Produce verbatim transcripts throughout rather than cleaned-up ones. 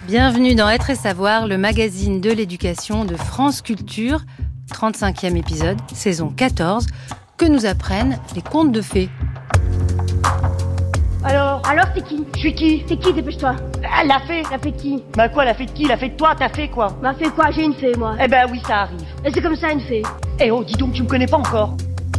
Bienvenue dans Être et Savoir, le magazine de l'éducation de France Culture, trente-cinquième épisode, saison quatorze, que nous apprennent les contes de fées. Alors Alors c'est qui? Je suis qui? C'est qui, dépêche-toi? Ah, la fée. La fée de qui? Bah quoi, la fée de qui? La fée de toi? T'as fait quoi? Bah fait quoi? J'ai une fée, moi. Eh ben oui, ça arrive. Et c'est comme ça, une fée. Eh oh, dis donc, tu me connais pas encore.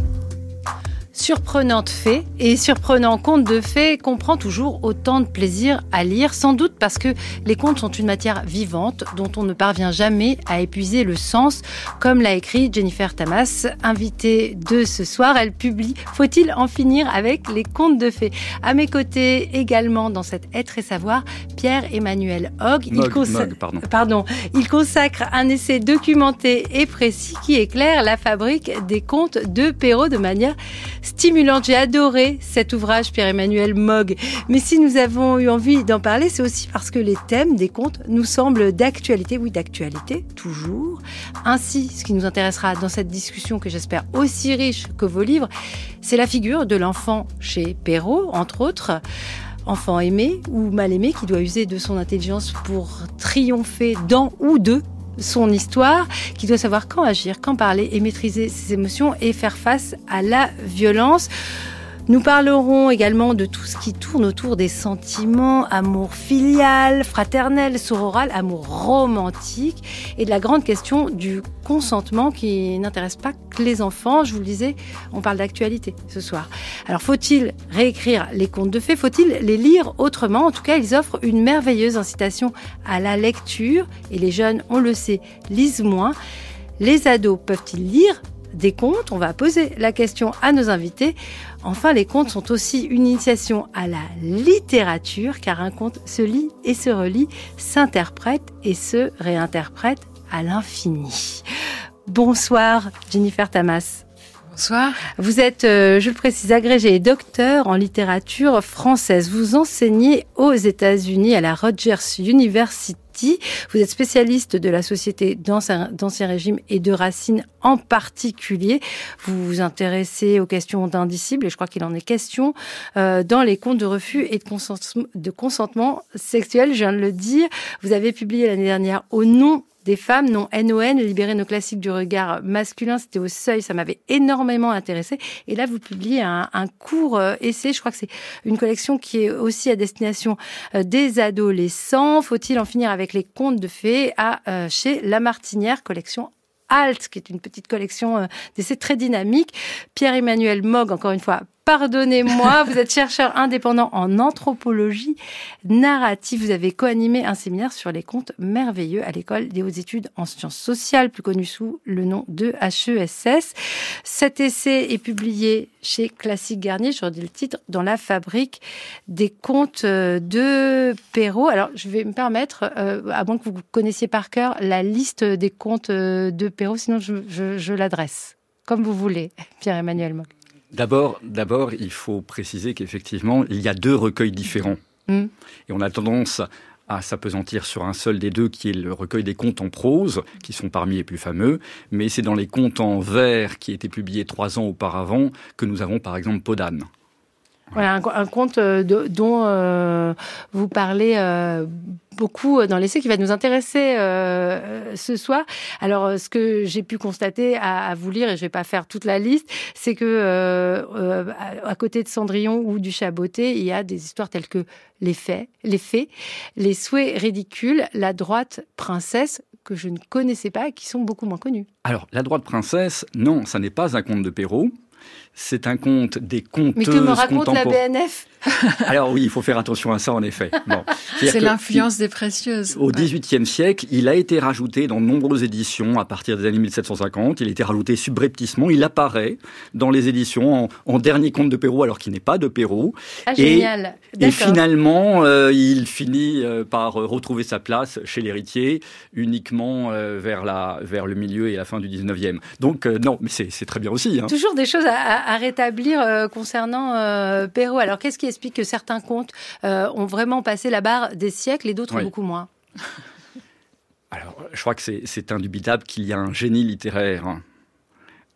Surprenante fée et surprenant conte de fées qu'on prend toujours autant de plaisir à lire, sans doute parce que les contes sont une matière vivante dont on ne parvient jamais à épuiser le sens, comme l'a écrit Jennifer Tamas, invitée de ce soir. Elle publie « Faut-il en finir avec les contes de fées ?» À mes côtés également dans cet Être et Savoir, Pierre-Emmanuel Hogg. Mog, il, consa- Mog, pardon. Pardon. Il consacre un essai documenté et précis qui éclaire la fabrique des contes de Perrault de manière stimulante. J'ai adoré cet ouvrage, Pierre-Emmanuel Hogg. Mais si nous avons eu envie d'en parler, c'est aussi parce que les thèmes des contes nous semblent d'actualité. Oui, d'actualité, toujours. Ainsi, ce qui nous intéressera dans cette discussion, que j'espère aussi riche que vos livres, c'est la figure de l'enfant chez Perrault, entre autres. Enfant aimé ou mal aimé, qui doit user de son intelligence pour triompher dans ou de son histoire, qui doit savoir quand agir, quand parler et maîtriser ses émotions et faire face à la violence. Nous parlerons également de tout ce qui tourne autour des sentiments, amour filial, fraternel, sororal, amour romantique et de la grande question du consentement qui n'intéresse pas que les enfants. Je vous le disais, on parle d'actualité ce soir. Alors, faut-il réécrire les contes de fées? Faut-il les lire autrement? En tout cas, ils offrent une merveilleuse incitation à la lecture et les jeunes, on le sait, lisent moins. Les ados peuvent-ils lire des contes? On va poser la question à nos invités. Enfin, les contes sont aussi une initiation à la littérature, car un conte se lit et se relit, s'interprète et se réinterprète à l'infini. Bonsoir, Jennifer Tamas. Bonsoir. Vous êtes, euh, je le précise, agrégée et docteur en littérature française. Vous enseignez aux États-Unis à la Rutgers University. Vous êtes spécialiste de la société d'Ancien, d'Ancien Régime et de Racine en particulier. Vous vous intéressez aux questions d'indicibles, et je crois qu'il en est question euh, dans les contes de refus et de consentement, de consentement sexuel, je viens de le dire. Vous avez publié l'année dernière Au nom des femmes, non N O N, libérer nos classiques du regard masculin, c'était au Seuil, ça m'avait énormément intéressé. Et là, vous publiez un, un court euh, essai, je crois que c'est une collection qui est aussi à destination euh, des adolescents. Faut-il en finir avec les contes de fées à, euh, chez La Martinière, collection Alt, qui est une petite collection euh, d'essais très dynamique. Pierre-Emmanuel Hogg, encore une fois, pardonnez-moi, vous êtes chercheur indépendant en anthropologie narrative. Vous avez co-animé un séminaire sur les contes merveilleux à l'école des hautes études en sciences sociales, plus connu sous le nom de H E S S. Cet essai est publié chez Classique Garnier, je redis le titre, dans la fabrique des contes de Perrault. Alors, je vais me permettre, euh, à moins que vous connaissiez par cœur la liste des contes de Perrault, sinon je, je, je l'adresse, comme vous voulez, Pierre-Emmanuel Hogg. D'abord, d'abord, il faut préciser qu'effectivement, il y a deux recueils différents. Mmh. Et on a tendance à s'appesantir sur un seul des deux, qui est le recueil des contes en prose, qui sont parmi les plus fameux. Mais c'est dans les contes en vers, qui étaient publiés trois ans auparavant, que nous avons par exemple Peau d'âne. Voilà, un, un conte de, dont euh, vous parlez euh, beaucoup dans l'essai, qui va nous intéresser euh, ce soir. Alors, ce que j'ai pu constater à, à vous lire, et je ne vais pas faire toute la liste, c'est que euh, euh, à, à côté de Cendrillon ou du Chaboté, il y a des histoires telles que les faits, les fées, les souhaits ridicules, la droite princesse, que je ne connaissais pas et qui sont beaucoup moins connus. Alors, la droite princesse, non, ça n'est pas un conte de Perrault. C'est un conte des conteuses Mais que me raconte la B N F? Alors oui, il faut faire attention à ça, en effet. Bon. C'est l'influence des précieuses. Au dix-huitième siècle, il a été rajouté dans de nombreuses éditions à partir des années mille sept cent cinquante. Il a été rajouté subrepticement. Il apparaît dans les éditions en, en dernier conte de Perrault, alors qu'il n'est pas de Perrault. Ah, et, génial. Et finalement, euh, il finit euh, par retrouver sa place chez l'héritier uniquement euh, vers, la, vers le milieu et la fin du dix-neuvième. Donc euh, non, mais c'est, c'est très bien aussi. Hein. Toujours des choses à, à, à rétablir euh, concernant euh, Perrault. Alors, qu'est-ce qui explique que certains contes euh, ont vraiment passé la barre des siècles et d'autres oui. beaucoup moins? Alors, je crois que c'est, c'est indubitable qu'il y a un génie littéraire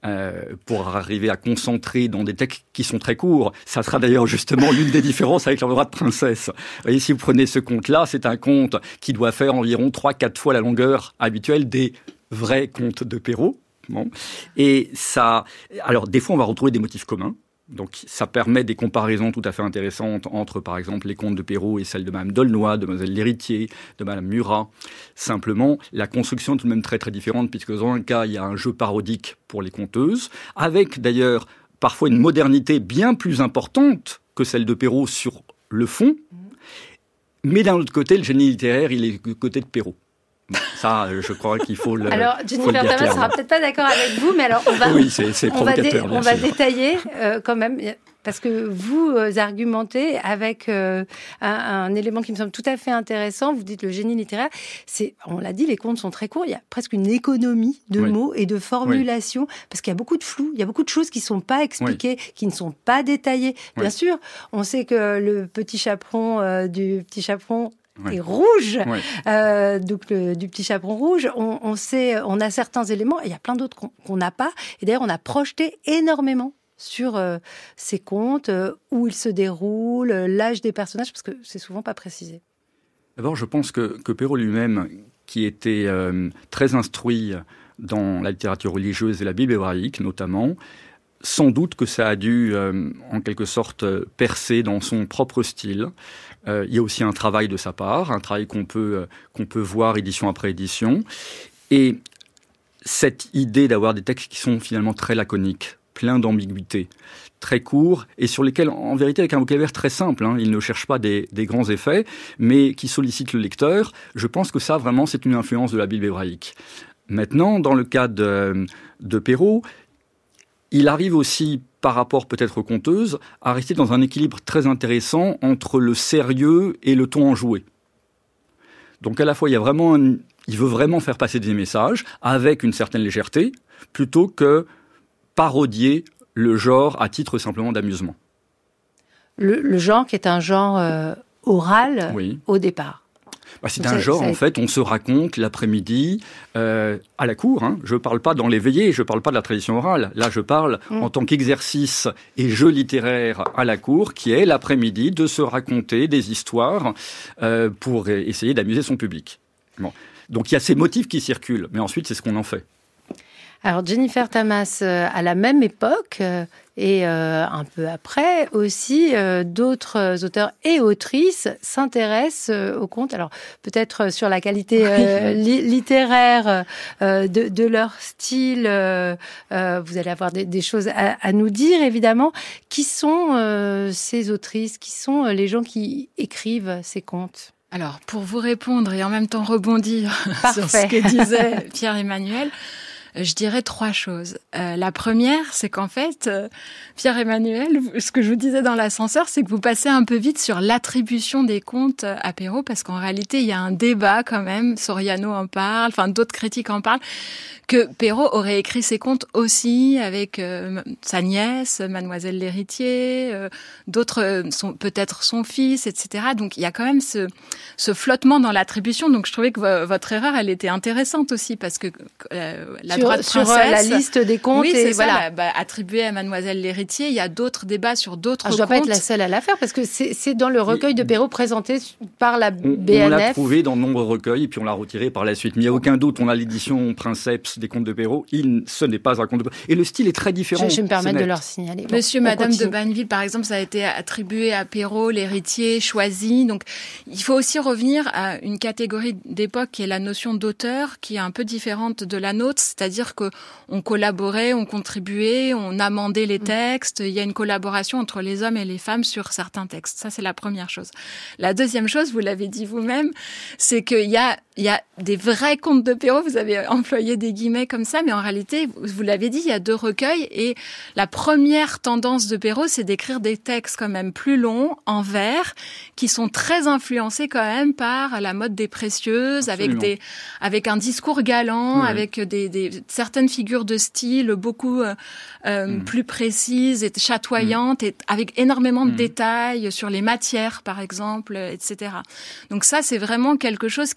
euh, pour arriver à concentrer dans des textes qui sont très courts. Ça sera d'ailleurs justement l'une des différences avec l'Orthographe de princesse. Vous voyez, si vous prenez ce conte-là, c'est un conte qui doit faire environ trois à quatre fois la longueur habituelle des vrais contes de Perrault. Bon. Et ça, alors des fois on va retrouver des motifs communs. Donc ça permet des comparaisons tout à fait intéressantes entre, par exemple, les contes de Perrault et celles de Madame d'Aulnoy, de Mademoiselle l'Héritier, de Madame Murat. Simplement, la construction est tout de même très très différente, puisque dans un cas, il y a un jeu parodique pour les conteuses, avec d'ailleurs parfois une modernité bien plus importante que celle de Perrault sur le fond. Mais d'un autre côté, le génie littéraire, il est du côté de Perrault. Bon, ça, je crois qu'il faut le. Alors, Jennifer Thamas sera peut-être pas d'accord avec vous, mais alors on va. Oui, c'est, c'est on va, dé- provocateur, bien on va sûr. détailler euh, quand même, parce que vous euh, argumentez avec euh, un, un élément qui me semble tout à fait intéressant. Vous dites le génie littéraire. C'est, on l'a dit, les contes sont très courts. Il y a presque une économie de Oui. mots et de formulations, oui. parce qu'il y a beaucoup de flou. Il y a beaucoup de choses qui sont pas expliquées, oui. qui ne sont pas détaillées. Bien oui. sûr, on sait que le petit chaperon euh, du petit chaperon. Oui. Et rouge, oui. euh, donc le, du petit chaperon rouge, on, on sait, on a certains éléments, et il y a plein d'autres qu'on, qu'on n'a pas. Et d'ailleurs, on a projeté énormément sur euh, ces contes, euh, où ils se déroulent, l'âge des personnages, parce que c'est souvent pas précisé. D'abord, je pense que, que Perrault lui-même, qui était euh, très instruit dans la littérature religieuse et la Bible hébraïque notamment, sans doute que ça a dû, euh, en quelque sorte, percer dans son propre style. Euh, il y a aussi un travail de sa part, un travail qu'on peut, euh, qu'on peut voir édition après édition. Et cette idée d'avoir des textes qui sont finalement très laconiques, pleins d'ambiguïté, très courts, et sur lesquels, en vérité, avec un vocabulaire très simple, hein, il ne cherche pas des, des grands effets, mais qui sollicitent le lecteur, je pense que ça, vraiment, c'est une influence de la Bible hébraïque. Maintenant, dans le cas de, de Perrault, il arrive aussi, par rapport peut-être aux conteuses, à rester dans un équilibre très intéressant entre le sérieux et le ton enjoué. Donc à la fois, il y a vraiment un, il veut vraiment faire passer des messages avec une certaine légèreté, plutôt que parodier le genre à titre simplement d'amusement. Le, le genre qui est un genre euh, oral oui. au départ. Bah, c'est un genre, en fait, on se raconte l'après-midi euh, à la cour. Hein. Je ne parle pas dans les veillées, je ne parle pas de la tradition orale. Là, je parle mmh. en tant qu'exercice et jeu littéraire à la cour, qui est l'après-midi de se raconter des histoires euh, pour essayer d'amuser son public. Bon. Donc, il y a ces motifs qui circulent, mais ensuite, c'est ce qu'on en fait. Alors, Jennifer Thamas, euh, à la même époque, euh, et euh, un peu après aussi, euh, d'autres auteurs et autrices s'intéressent euh, aux contes. Alors, peut-être sur la qualité euh, li- littéraire euh, de, de leur style, euh, euh, vous allez avoir des, des choses à, à nous dire, évidemment. Qui sont euh, ces autrices? Qui sont les gens qui écrivent ces contes? Alors, pour vous répondre et en même temps rebondir Parfait. sur ce que disait Pierre-Emmanuel, je dirais trois choses. Euh, la première, c'est qu'en fait, euh, Pierre-Emmanuel, ce que je vous disais dans l'ascenseur, c'est que vous passez un peu vite sur l'attribution des contes à Perrault, parce qu'en réalité, il y a un débat quand même, Soriano en parle, enfin d'autres critiques en parlent, que Perrault aurait écrit ses contes aussi avec euh, sa nièce, Mademoiselle l'Héritier, euh, d'autres, euh, son, peut-être son fils, et cetera. Donc il y a quand même ce, ce flottement dans l'attribution. Donc je trouvais que v- votre erreur, elle était intéressante aussi, parce que euh, la sur, droite sur princesse, la liste des contes, oui, et c'est voilà. ça, la, bah, attribuée à Mademoiselle l'Héritier. Il y a d'autres débats sur d'autres ah, je contes. Je dois pas être la seule à la faire, parce que c'est, c'est dans le recueil de Perrault présenté par la on, B N F. On l'a trouvé dans de nombreux recueils, et puis on l'a retiré par la suite. Mais il n'y a aucun doute, on a l'édition Princeps des contes de Perrault. Il, ce n'est pas un conte de Perrault. Et le style est très différent. Je, je me permets de leur signaler. Bon, Monsieur, Madame continue. de Banneville, par exemple, ça a été attribué à Perrault, l'héritier, choisi. Donc, il faut aussi revenir à une catégorie d'époque qui est la notion d'auteur, qui est un peu différente de la nôtre. C'est-à-dire que on collaborait, on contribuait, on amendait les textes. Il y a une collaboration entre les hommes et les femmes sur certains textes. Ça, c'est la première chose. La deuxième chose, vous l'avez dit vous-même, c'est qu'il y a, il y a des vrais contes de Perrault. Vous avez employé des guillemets comme ça, mais en réalité, vous l'avez dit, il y a deux recueils. Et la première tendance de Perrault, c'est d'écrire des textes quand même plus longs, en vers, qui sont très influencés quand même par la mode des précieuses, avec des, avec un discours galant, oui. avec des, des certaines figures de style beaucoup euh, mmh. plus précises et chatoyantes, mmh. et avec énormément de mmh. détails sur les matières, par exemple, et cetera. Donc ça, c'est vraiment quelque chose qui nous fait penser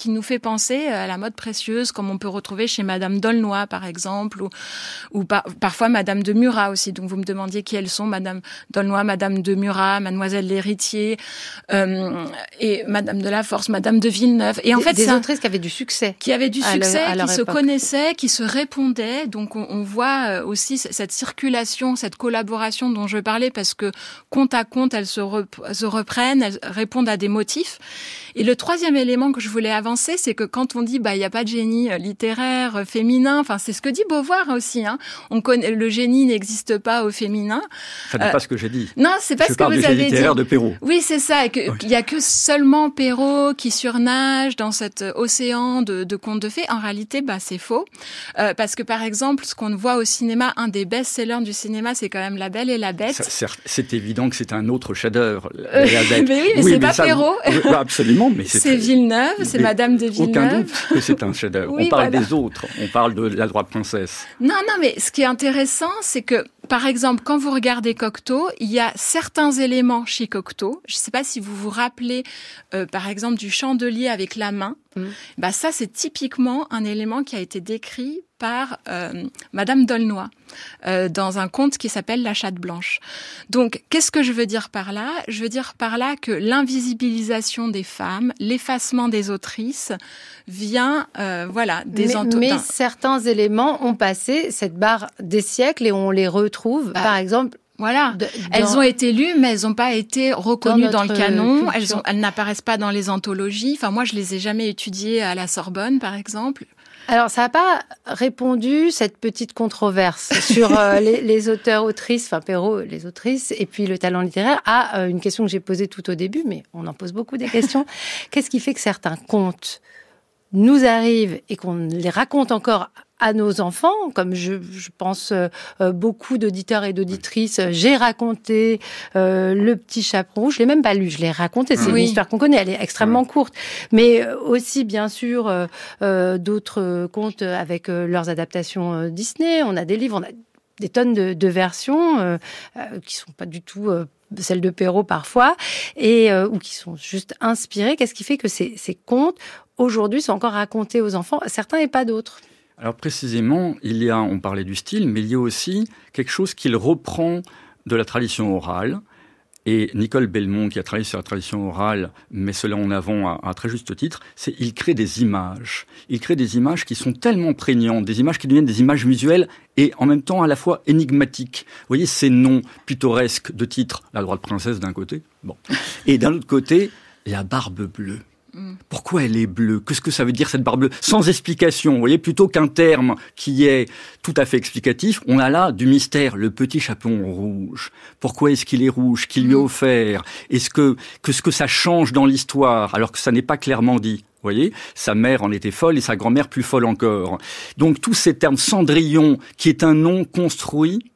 penser à la mode précieuse, comme on peut retrouver chez Madame d'Aulnoy, par exemple, ou, ou par, parfois Madame de Murat aussi. Donc, vous me demandiez qui elles sont, Madame d'Aulnoy, Madame de Murat, Mademoiselle l'Héritier, euh, et Madame de la Force, Madame de Villeneuve. Et en des, fait, des ça, autrices qui avaient du succès. Qui avaient du succès, à leur, à leur qui se époque. connaissaient, qui se répondaient. Donc, on, on voit aussi cette circulation, cette collaboration dont je parlais, parce que compte à compte, elles se, rep- se reprennent, elles répondent à des motifs. Et le troisième élément que je voulais avancer, c'est que quand on dit, bah, il n'y a pas de génie littéraire, féminin, enfin, c'est ce que dit Beauvoir aussi, hein. On connaît, le génie n'existe pas au féminin. Ça n'est euh, pas ce que j'ai dit. Non, c'est pas je ce que vous avez dit. Je parle du génie littéraire de Perrault. Oui, c'est ça, et que, okay. qu'il y a que seulement Perrault qui surnage dans cet océan de, de contes de fées. En réalité, bah, c'est faux. Euh, parce que, par exemple, ce qu'on voit au cinéma, un des best-sellers du cinéma, c'est quand même La Belle et la Bête. Ça, c'est, c'est évident que c'est un autre chef-d'œuvre, euh, La Bête. Mais oui, mais oui, c'est mais pas ça, Perrault. Oui, absolument, mais c'est, c'est Villeneuve, c'est Madame de Villeneuve. Aucun doute que c'est un chef-d'œuvre. Oui, on parle voilà. des autres, on parle de La Droite Princesse. Non, non, mais ce qui est intéressant, c'est que, par exemple, quand vous regardez Cocteau, il y a certains éléments chez Cocteau. Je ne sais pas si vous vous rappelez, euh, par exemple, du chandelier avec la main. Mmh. Bah ça, c'est typiquement un élément qui a été décrit par euh, Madame d'Aulnoy euh, dans un conte qui s'appelle La Chatte Blanche. Donc, qu'est-ce que je veux dire par là ? Je veux dire par là que l'invisibilisation des femmes, l'effacement des autrices vient, euh, voilà, des Mais, anto- mais certains éléments ont passé cette barre des siècles et on les retrouve, bah, par exemple. Voilà, de, dans, elles ont été lues, mais elles n'ont pas été reconnues dans, dans le canon. Elles, ont, elles n'apparaissent pas dans les anthologies. Enfin, moi, je les ai jamais étudiées à la Sorbonne, par exemple. Alors, ça n'a pas répondu, cette petite controverse sur euh, les, les auteurs-autrices, enfin Perrault, les autrices, et puis le talent littéraire, à euh, une question que j'ai posée tout au début, mais on en pose beaucoup des questions. Qu'est-ce qui fait que certains contes nous arrivent et qu'on les raconte encore à nos enfants, comme je, je pense euh, beaucoup d'auditeurs et d'auditrices, j'ai raconté euh, Le Petit Chaperon Rouge, je l'ai même pas lu, je l'ai raconté, c'est oui. une histoire qu'on connaît, elle est extrêmement oui. courte, mais aussi bien sûr euh, euh, d'autres contes avec euh, leurs adaptations euh, Disney, on a des livres, on a des tonnes de, de versions euh, euh, qui sont pas du tout euh, celles de Perrault parfois, et euh, ou qui sont juste inspirées. Qu'est-ce qui fait que ces, ces contes aujourd'hui sont encore racontés aux enfants, certains et pas d'autres? Alors précisément, il y a, on parlait du style, mais il y a aussi quelque chose qu'il reprend de la tradition orale. Et Nicole Belmont, qui a travaillé sur la tradition orale, met cela en avant à un très juste titre, c'est il crée des images. Il crée des images qui sont tellement prégnantes, des images qui deviennent des images visuelles et en même temps à la fois énigmatiques. Vous voyez ces noms pittoresques de titres, La Droite Princesse d'un côté, bon, et d'un autre côté, la barbe bleue. Pourquoi elle est bleue ? Qu'est-ce que ça veut dire cette barbe bleue ? Sans explication, vous voyez, plutôt qu'un terme qui est tout à fait explicatif, on a là du mystère, le petit chaperon rouge. Pourquoi est-ce qu'il est rouge ? Qui lui a offert ? Est-ce que, qu'est-ce que ça change dans l'histoire alors que ça n'est pas clairement dit ? Vous voyez, sa mère en était folle et sa grand-mère plus folle encore. Donc tous ces termes, Cendrillon, qui est un nom construit,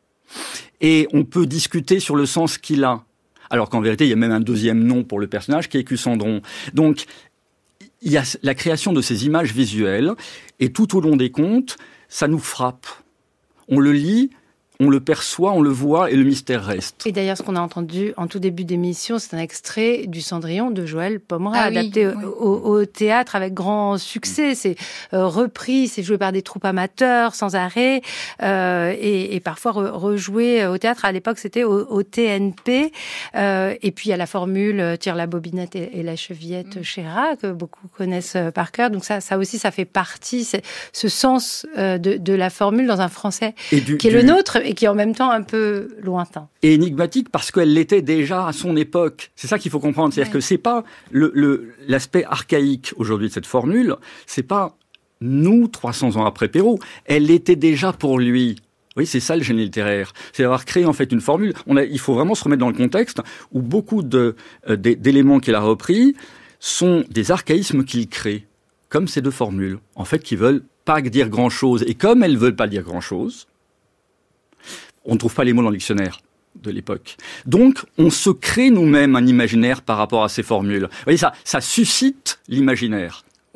et on peut discuter sur le sens qu'il a. Alors qu'en vérité, il y a même un deuxième nom pour le personnage qui est Cucendron. Donc, il y a la création de ces images visuelles, et tout au long des contes, ça nous frappe. On le lit, on le perçoit, on le voit, et le mystère reste. Et d'ailleurs, ce qu'on a entendu en tout début d'émission, c'est un extrait du Cendrillon de Joël Pomera, ah, adapté oui, oui. Au, au théâtre avec grand succès. C'est euh, repris, c'est joué par des troupes amateurs, sans arrêt, euh, et, et parfois re, rejoué au théâtre. À l'époque, c'était au, au T N P. Euh, et puis, il y a la formule « Tire la bobinette et, et la chevillette mm. Chéra », que beaucoup connaissent par cœur. Donc ça, ça aussi, ça fait partie, c'est, ce sens euh, de, de la formule dans un français du, qui est du... le nôtre, et qui est en même temps un peu lointain. Et énigmatique parce qu'elle l'était déjà à son époque. C'est ça qu'il faut comprendre. C'est-à-dire ouais. que c'est pas le, le, l'aspect archaïque aujourd'hui de cette formule, c'est pas nous, trois cents ans après Perrault. Elle l'était déjà pour lui. Oui, c'est ça le génie littéraire. C'est d'avoir créé en fait une formule. On a, il faut vraiment se remettre dans le contexte où beaucoup de, euh, d'éléments qu'il a repris sont des archaïsmes qu'il crée, comme ces deux formules, en fait, qui veulent pas dire grand-chose. Et comme elles veulent pas dire grand-chose, on ne trouve pas les mots dans le dictionnaire de l'époque. Donc, on se crée nous-mêmes un imaginaire par rapport à ces formules. Vous voyez, ça, ça suscite l'imaginaire. Oui, mais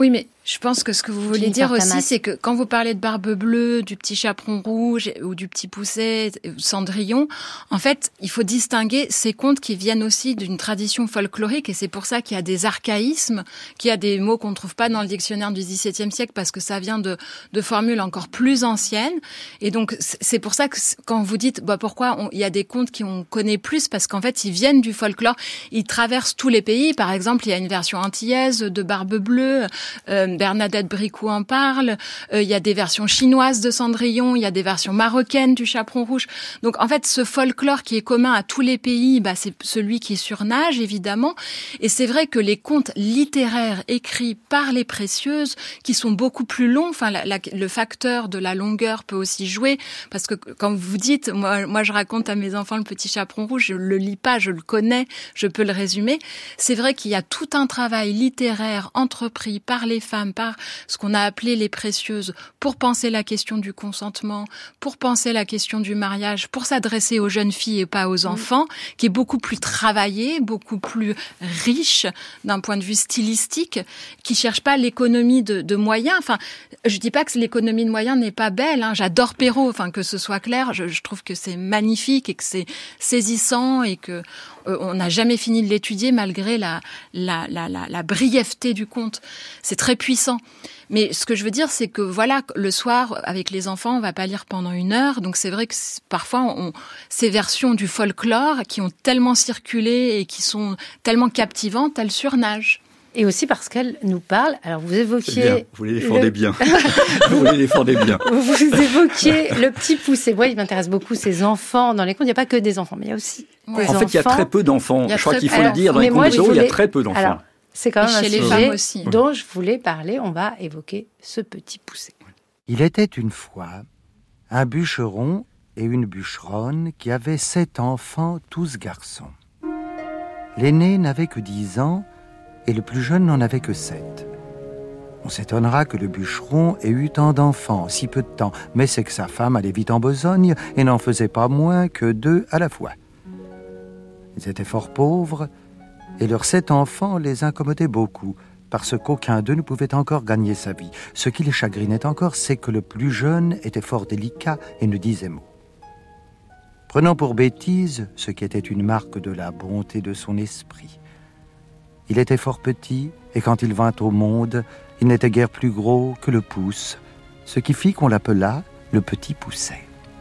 Je pense que ce que vous voulez dire aussi, c'est que quand vous parlez de Barbe Bleue, du petit Chaperon Rouge ou du Petit Poucet, Cendrillon, en fait, il faut distinguer ces contes qui viennent aussi d'une tradition folklorique et c'est pour ça qu'il y a des archaïsmes, qu'il y a des mots qu'on ne trouve pas dans le dictionnaire du dix-septième siècle parce que ça vient de, de formules encore plus anciennes. Et donc, c'est pour ça que quand vous dites bah, pourquoi on, il y a des contes qu'on connaît plus, parce qu'en fait, ils viennent du folklore, ils traversent tous les pays. Par exemple, il y a une version antillaise de Barbe Bleue, euh, Bernadette Bricou en parle, euh, il y a des versions chinoises de Cendrillon, il y a des versions marocaines du Chaperon Rouge. Donc en fait, ce folklore qui est commun à tous les pays, bah, c'est celui qui surnage, évidemment. Et c'est vrai que les contes littéraires écrits par les précieuses, qui sont beaucoup plus longs, enfin la, la, le facteur de la longueur peut aussi jouer, parce que quand vous dites, moi, moi je raconte à mes enfants le Petit Chaperon Rouge, je le lis pas, je le connais, je peux le résumer. C'est vrai qu'il y a tout un travail littéraire entrepris par les femmes, par ce qu'on a appelé les précieuses, pour penser la question du consentement, pour penser la question du mariage, pour s'adresser aux jeunes filles et pas aux enfants, mmh. qui est beaucoup plus travaillé, beaucoup plus riche d'un point de vue stylistique, qui cherche pas l'économie de, de moyens. Enfin, je dis pas que l'économie de moyens n'est pas belle, hein. J'adore Perrault, enfin que ce soit clair, je, je trouve que c'est magnifique et que c'est saisissant et que euh, on n'a jamais fini de l'étudier malgré la, la, la, la, la brièveté du conte. C'est très puissant. Mais ce que je veux dire, c'est que voilà, le soir, avec les enfants, on va pas lire pendant une heure. Donc c'est vrai que parfois, on, ces versions du folklore qui ont tellement circulé et qui sont tellement captivantes, elles surnagent. Et aussi parce qu'elle nous parle. Alors vous évoquiez... Vous les défendez le... bien. vous les défendez bien. Vous évoquiez le Petit Poucet. Moi, il m'intéresse beaucoup ces enfants dans les contes. Il n'y a pas que des enfants, mais il y a aussi ouais. des en enfants. En fait, il y a très peu d'enfants. Je crois qu'il faut Alors, le dire. Dans les contes de voulais... il y a très peu d'enfants. Alors, c'est quand même et un chez sujet les femmes aussi. dont je voulais parler. On va évoquer ce Petit Poucet. Il était une fois un bûcheron et une bûcheronne qui avaient sept enfants, tous garçons. L'aîné n'avait que dix ans et le plus jeune n'en avait que sept. On s'étonnera que le bûcheron ait eu tant d'enfants en si peu de temps, mais c'est que sa femme allait vite en besogne et n'en faisait pas moins que deux à la fois. Ils étaient fort pauvres et leurs sept enfants les incommodaient beaucoup, parce qu'aucun d'eux ne pouvait encore gagner sa vie. Ce qui les chagrinait encore, c'est que le plus jeune était fort délicat et ne disait mot. Prenant pour bêtise ce qui était une marque de la bonté de son esprit. Il était fort petit, et quand il vint au monde, il n'était guère plus gros que le pouce, ce qui fit qu'on l'appela le Petit Poucet.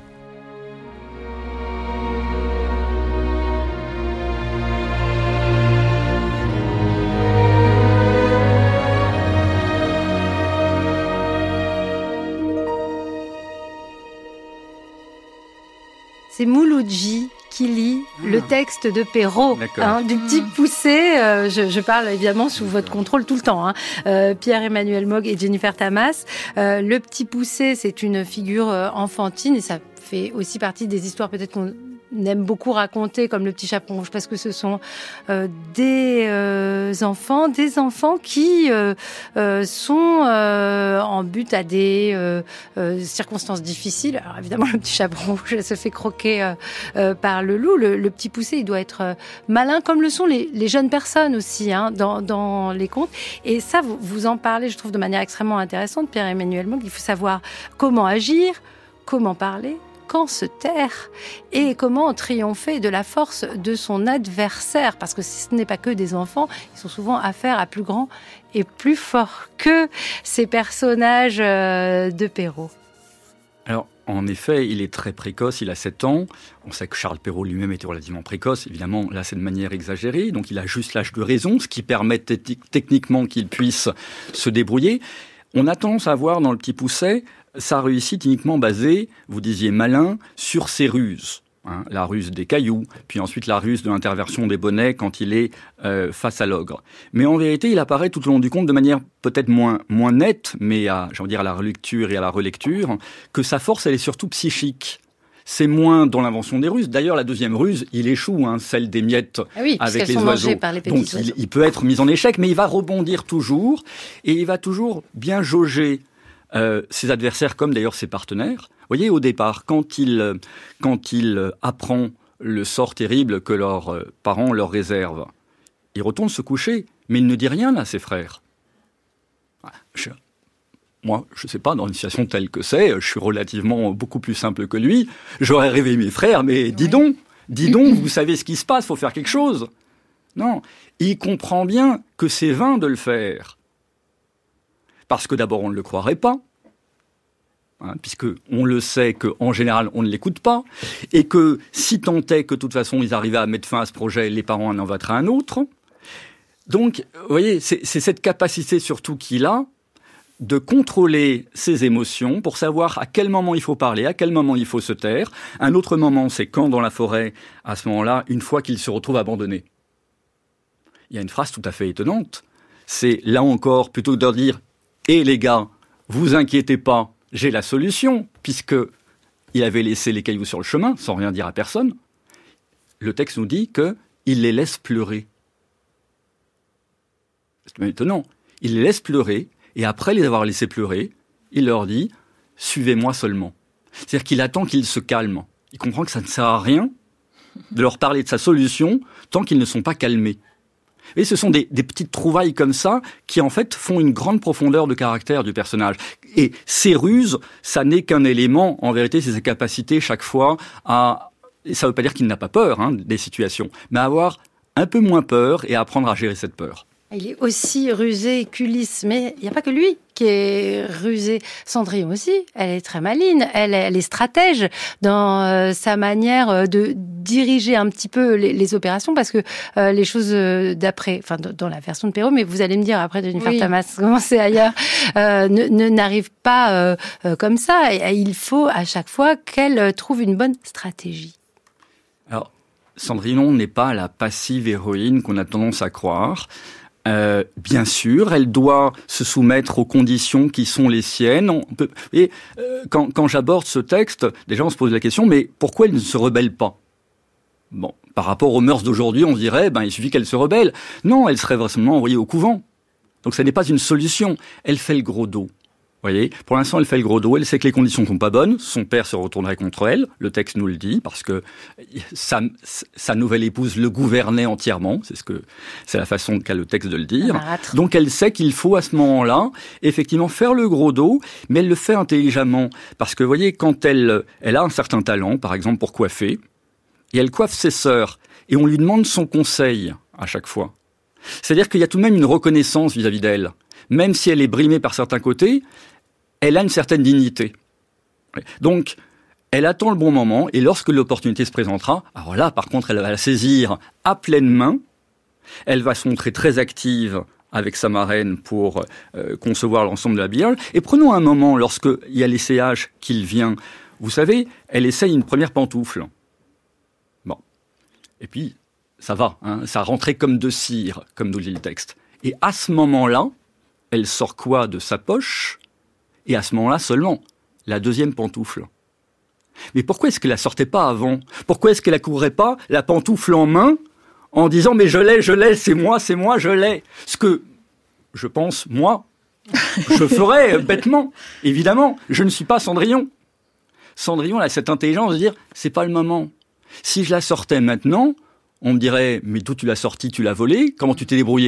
C'est Mouloudji qui lit mmh. le texte de Perrault, hein, du Petit Poucet. Euh, je, je parle évidemment sous votre contrôle tout le temps. Hein. Euh, Pierre-Emmanuel Mogue et Jennifer Tamas. Euh, le Petit Poucet, c'est une figure euh, enfantine et ça fait aussi partie des histoires peut-être qu'on aime beaucoup raconter, comme le Petit Chaperon Rouge, parce que ce sont euh, des euh, enfants, des enfants qui euh, euh, sont euh, en but à des euh, euh, circonstances difficiles. Alors évidemment, le Petit Chaperon Rouge se fait croquer euh, euh, par le loup. Le, le Petit Poucet, il doit être euh, malin, comme le sont les, les jeunes personnes aussi, hein, dans, dans les contes. Et ça, vous, vous en parlez, je trouve, de manière extrêmement intéressante, Pierre-Emmanuel Mogue. Il faut savoir comment agir, comment parler, quand se taire et comment triompher de la force de son adversaire, parce que ce n'est pas que des enfants, ils sont souvent affaire à plus grand et plus fort que ces personnages de Perrault. Alors, en effet, il est très précoce, il a sept ans. On sait que Charles Perrault lui-même était relativement précoce. Évidemment, là, c'est de manière exagérée. Donc, il a juste l'âge de raison, ce qui permet t- techniquement qu'il puisse se débrouiller. On a tendance à voir dans le Petit Poucet sa réussite uniquement basée, vous disiez malin, sur ses ruses. Hein, la ruse des cailloux, puis ensuite la ruse de l'interversion des bonnets quand il est euh, face à l'ogre. Mais en vérité, il apparaît tout au long du conte de manière peut-être moins, moins nette, mais à, j'ai envie de dire, à la relecture et à la relecture, que sa force, elle est surtout psychique. C'est moins dans l'invention des ruses. D'ailleurs, la deuxième ruse, il échoue, hein, celle des miettes ah oui, avec les oiseaux. Par les Donc, oiseaux. Il, il peut être mis en échec, mais il va rebondir toujours, et il va toujours bien jauger euh, ses adversaires, comme d'ailleurs ses partenaires. Vous voyez, au départ, quand il, quand il apprend le sort terrible que leurs parents leur réservent, il retourne se coucher, mais il ne dit rien à ses frères. Je, moi, je ne sais pas, dans une situation telle que c'est, je suis relativement beaucoup plus simple que lui. J'aurais rêvé mes frères, mais dis donc, dis donc, vous savez ce qui se passe, il faut faire quelque chose. Non, il comprend bien que c'est vain de le faire. Parce que d'abord, on ne le croirait pas. Hein, puisque on le sait qu'en général, on ne l'écoute pas, et que si tant est que de toute façon, ils arrivaient à mettre fin à ce projet, les parents en envoieraient un autre. Donc, vous voyez, c'est, c'est cette capacité surtout qu'il a de contrôler ses émotions pour savoir à quel moment il faut parler, à quel moment il faut se taire. Un autre moment, c'est quand dans la forêt, à ce moment-là, une fois qu'il se retrouve abandonné. Il y a une phrase tout à fait étonnante. C'est, là encore, plutôt que de dire « Eh les gars, vous inquiétez pas, j'ai la solution », puisque il avait laissé les cailloux sur le chemin, sans rien dire à personne, le texte nous dit qu'il les laisse pleurer. C'est étonnant. Il les laisse pleurer, et après les avoir laissés pleurer, il leur dit « Suivez-moi seulement ». C'est-à-dire qu'il attend qu'ils se calment. Il comprend que ça ne sert à rien de leur parler de sa solution tant qu'ils ne sont pas calmés. Et ce sont des, des petites trouvailles comme ça qui, en fait, font une grande profondeur de caractère du personnage. Et ces ruses, ça n'est qu'un élément. En vérité, c'est sa capacité, chaque fois, à... Et ça ne veut pas dire qu'il n'a pas peur hein, des situations, mais à avoir un peu moins peur et à apprendre à gérer cette peur. Il est aussi rusé qu'Ulysse, mais il n'y a pas que lui qui est rusé. Cendrillon aussi, elle est très maline, elle, elle est stratège dans euh, sa manière de diriger un petit peu les, les opérations, parce que euh, les choses d'après, enfin dans la version de Perrault, mais vous allez me dire après Jennifer oui. Tamas, comment c'est ailleurs, euh, ne, ne, n'arrive pas euh, euh, comme ça. Et, il faut à chaque fois qu'elle trouve une bonne stratégie. Alors, Cendrillon n'est pas la passive héroïne qu'on a tendance à croire. Euh, bien sûr, elle doit se soumettre aux conditions qui sont les siennes. On peut, et euh, quand, quand j'aborde ce texte, déjà on se pose la question, mais pourquoi elle ne se rebelle pas ? Bon, par rapport aux mœurs d'aujourd'hui, on dirait, ben il suffit qu'elle se rebelle. Non, elle serait vraisemblablement envoyée au couvent. Donc ça n'est pas une solution. Elle fait le gros dos. Vous voyez, pour l'instant, elle fait le gros dos. Elle sait que les conditions ne sont pas bonnes. Son père se retournerait contre elle. Le texte nous le dit, parce que sa, sa nouvelle épouse le gouvernait entièrement. C'est ce que, c'est la façon qu'a le texte de le dire. Donc, elle sait qu'il faut, à ce moment-là, effectivement, faire le gros dos, mais elle le fait intelligemment. Parce que, vous voyez, quand elle, elle a un certain talent, par exemple, pour coiffer, et elle coiffe ses sœurs, et on lui demande son conseil à chaque fois. C'est-à-dire qu'il y a tout de même une reconnaissance vis-à-vis d'elle. Même si elle est brimée par certains côtés, elle a une certaine dignité. Donc, elle attend le bon moment, et lorsque l'opportunité se présentera, alors là, par contre, elle va la saisir à pleine main. Elle va se montrer très active avec sa marraine pour euh, concevoir l'ensemble de la biole. Et prenons un moment, lorsqu'il y a l'essayage qu'il vient. Vous savez, elle essaye une première pantoufle. Bon. Et puis, ça va, hein, ça rentrait comme de cire, comme nous dit le texte. Et à ce moment-là, elle sort quoi de sa poche ? Et à ce moment-là seulement, la deuxième pantoufle. Mais pourquoi est-ce qu'elle la sortait pas avant ? Pourquoi est-ce qu'elle la couvrait pas, la pantoufle en main, en disant « mais je l'ai, je l'ai, c'est moi, c'est moi, je l'ai ». Ce que, je pense, moi, je ferais bêtement. Évidemment, je ne suis pas Cendrillon. Cendrillon a cette intelligence de dire « c'est pas le moment ». Si je la sortais maintenant, on me dirait « mais d'où tu l'as sortie, tu l'as volée, comment tu t'es débrouillé ?»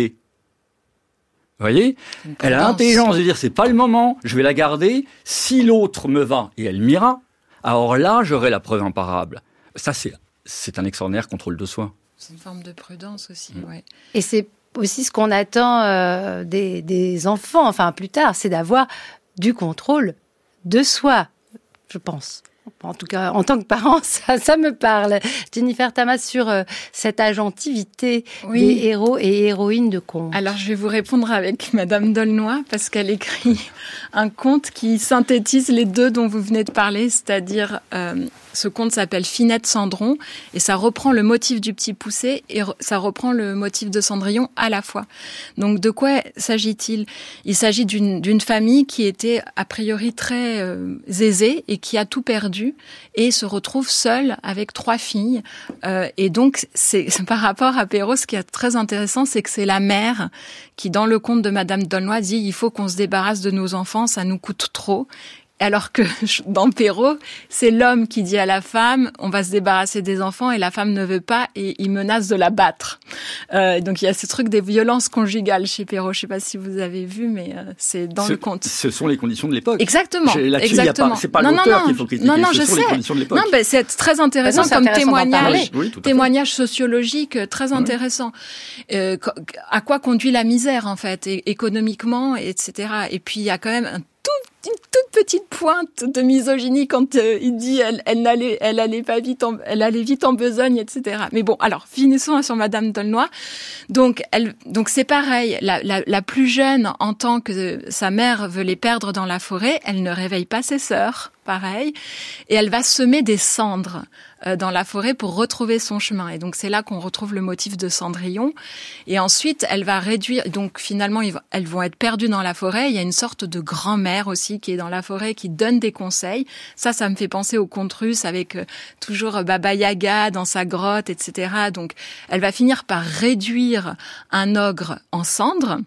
Vous voyez, elle a l'intelligence de dire c'est pas le moment, je vais la garder. Si l'autre me va et elle m'ira, alors là j'aurai la preuve imparable. Ça c'est c'est un extraordinaire contrôle de soi. C'est une forme de prudence aussi. Mmh. Ouais. Et c'est aussi ce qu'on attend euh, des, des enfants, enfin plus tard, c'est d'avoir du contrôle de soi, je pense. En tout cas, en tant que parent, ça, ça me parle. Jennifer Tamas, sur euh, cette agentivité oui. des héros et héroïnes de contes. Alors, je vais vous répondre avec Madame D'aulnoy, parce qu'elle écrit un conte qui synthétise les deux dont vous venez de parler, c'est-à-dire... Euh, ce conte s'appelle Finette Cendron et ça reprend le motif du Petit Poucet et re- ça reprend le motif de Cendrillon à la fois. Donc de quoi s'agit-il ? Il s'agit d'une, d'une famille qui était a priori très euh, aisée et qui a tout perdu et se retrouve seule avec trois filles. Euh, et donc c'est, c'est par rapport à Perrault, ce qui est très intéressant, c'est que c'est la mère qui, dans le conte de Madame D'aulnoy, dit il faut qu'on se débarrasse de nos enfants, ça nous coûte trop. Alors que dans Perrault, c'est l'homme qui dit à la femme « on va se débarrasser des enfants » et la femme ne veut pas et il menace de la battre. Euh, donc il y a ce truc des violences conjugales chez Perrault. Je ne sais pas si vous avez vu, mais euh, c'est dans ce, le conte. Ce sont les conditions de l'époque. Exactement. exactement. Pas, c'est pas non, l'auteur non, qu'il faut critiquer, non, non, ce je sont sais. les conditions de l'époque. Non, ben, c'est très intéressant non, c'est comme intéressant témoignage, oui, témoignage sociologique très intéressant. Oui. Euh, à quoi conduit la misère, en fait, et, économiquement, et cetera. Et puis il y a quand même un une toute petite pointe de misogynie quand euh, il dit elle, elle n'allait, elle allait pas vite, en, elle allait vite en besogne, et cetera. Mais bon, alors finissons sur Madame d'Aulnoy. Donc, elle, donc c'est pareil. La, la, la plus jeune entend que sa mère veut les perdre dans la forêt. Elle ne réveille pas ses sœurs, pareil, et elle va semer des cendres euh, dans la forêt pour retrouver son chemin. Et donc c'est là qu'on retrouve le motif de Cendrillon. Et ensuite, elle va réduire. Donc finalement, ils, elles vont être perdues dans la forêt. Il y a une sorte de grand-mère aussi qui est dans la forêt, qui donne des conseils. Ça, ça me fait penser au conte russe avec euh, toujours Baba Yaga dans sa grotte, et cetera. Donc, elle va finir par réduire un ogre en cendres.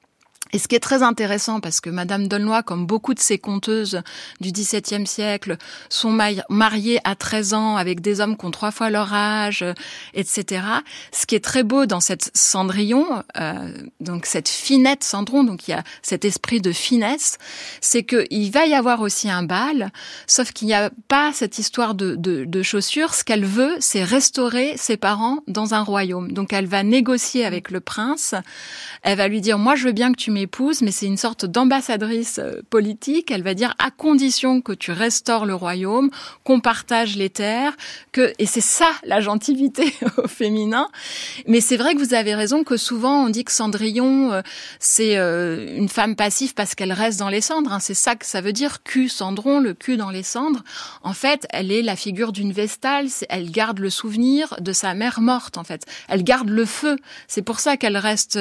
Et ce qui est très intéressant, parce que Madame d'Aulnoy, comme beaucoup de ces conteuses du dix-septième siècle, sont mariées à treize ans avec des hommes qui ont trois fois leur âge, et cetera. Ce qui est très beau dans cette Cendrillon, euh, donc cette finette Cendron, donc il y a cet esprit de finesse, c'est qu'il va y avoir aussi un bal, sauf qu'il n'y a pas cette histoire de, de, de chaussures. Ce qu'elle veut, c'est restaurer ses parents dans un royaume. Donc elle va négocier avec le prince. Elle va lui dire, moi je veux bien que tu m'épouses, mais c'est une sorte d'ambassadrice politique. Elle va dire, à condition que tu restaures le royaume, qu'on partage les terres, que, et c'est ça la gentilité au féminin. Mais c'est vrai que vous avez raison que souvent on dit que Cendrillon, euh, c'est euh, une femme passive parce qu'elle reste dans les cendres. Hein. C'est ça que ça veut dire, cul, cendron, le cul dans les cendres. En fait, elle est la figure d'une Vestale. Elle garde le souvenir de sa mère morte, en fait. Elle garde le feu. C'est pour ça qu'elle reste...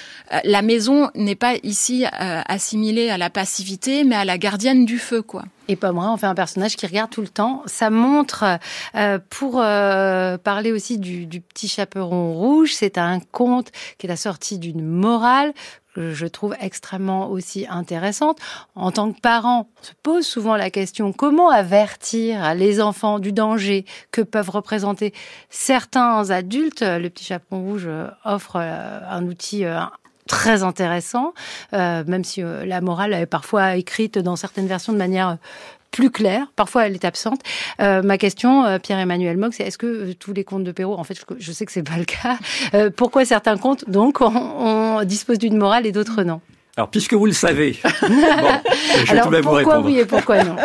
La maison n'est pas ici euh, assimilée à la passivité, mais à la gardienne du feu, quoi. Et Pomeray, on fait un personnage qui regarde tout le temps. Ça montre, euh, pour euh, parler aussi du, du Petit Chaperon Rouge, c'est un conte qui est la sortie d'une morale que je trouve extrêmement aussi intéressante. En tant que parent, on se pose souvent la question comment avertir les enfants du danger que peuvent représenter certains adultes. Le Petit Chaperon Rouge offre un outil très intéressant, euh, même si euh, la morale est parfois écrite dans certaines versions de manière plus claire, parfois elle est absente. Euh, ma question, euh, Pierre-Emmanuel Mogg, c'est est-ce que euh, tous les contes de Perrault, en fait, je, je sais que c'est pas le cas, euh, pourquoi certains contes, donc, on, on dispose d'une morale et d'autres non? Alors, puisque vous le savez, bon, je vais Alors, tout de même vous répondre. Pourquoi oui et pourquoi non?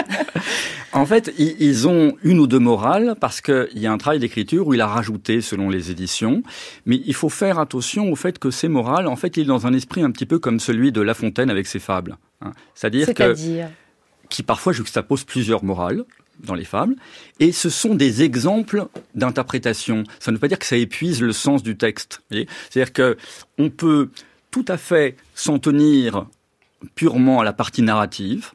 En fait, ils ont une ou deux morales parce qu'il y a un travail d'écriture où il a rajouté selon les éditions. Mais il faut faire attention au fait que ces morales, en fait, il est dans un esprit un petit peu comme celui de La Fontaine avec ses fables. Hein. C'est-à-dire, C'est-à-dire que, qui parfois juxtapose plusieurs morales dans les fables. Et ce sont des exemples d'interprétation. Ça ne veut pas dire que ça épuise le sens du texte. Vous voyez ? C'est-à-dire que on peut tout à fait s'en tenir purement à la partie narrative.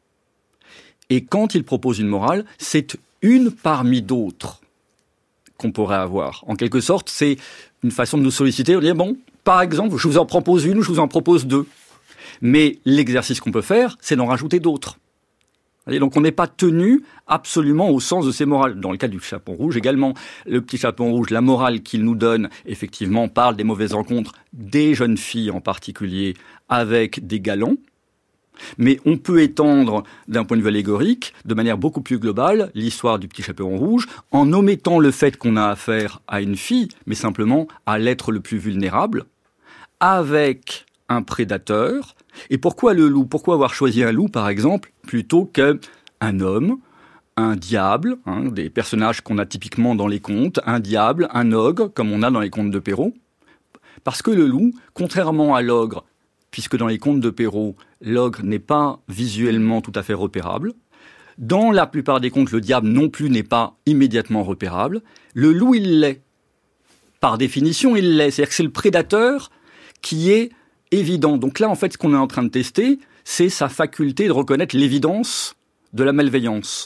Et quand il propose une morale, c'est une parmi d'autres qu'on pourrait avoir. En quelque sorte, c'est une façon de nous solliciter. On dit, bon, par exemple, je vous en propose une ou je vous en propose deux. Mais l'exercice qu'on peut faire, c'est d'en rajouter d'autres. Et donc on n'est pas tenu absolument au sens de ces morales. Dans le cas du Chaperon Rouge également, le Petit Chaperon Rouge, la morale qu'il nous donne, effectivement, parle des mauvaises rencontres des jeunes filles en particulier avec des galants. Mais on peut étendre, d'un point de vue allégorique, de manière beaucoup plus globale, l'histoire du Petit Chaperon Rouge, en omettant le fait qu'on a affaire à une fille, mais simplement à l'être le plus vulnérable, avec un prédateur. Et pourquoi le loup ? Pourquoi avoir choisi un loup, par exemple, plutôt qu'un homme, un diable, hein, des personnages qu'on a typiquement dans les contes, un diable, un ogre, comme on a dans les contes de Perrault ? Parce que le loup, contrairement à l'ogre, puisque dans les contes de Perrault, l'ogre n'est pas visuellement tout à fait repérable. Dans la plupart des contes, le diable non plus n'est pas immédiatement repérable. Le loup, il l'est. Par définition, il l'est. C'est-à-dire que c'est le prédateur qui est évident. Donc là, en fait, ce qu'on est en train de tester, c'est sa faculté de reconnaître l'évidence de la malveillance.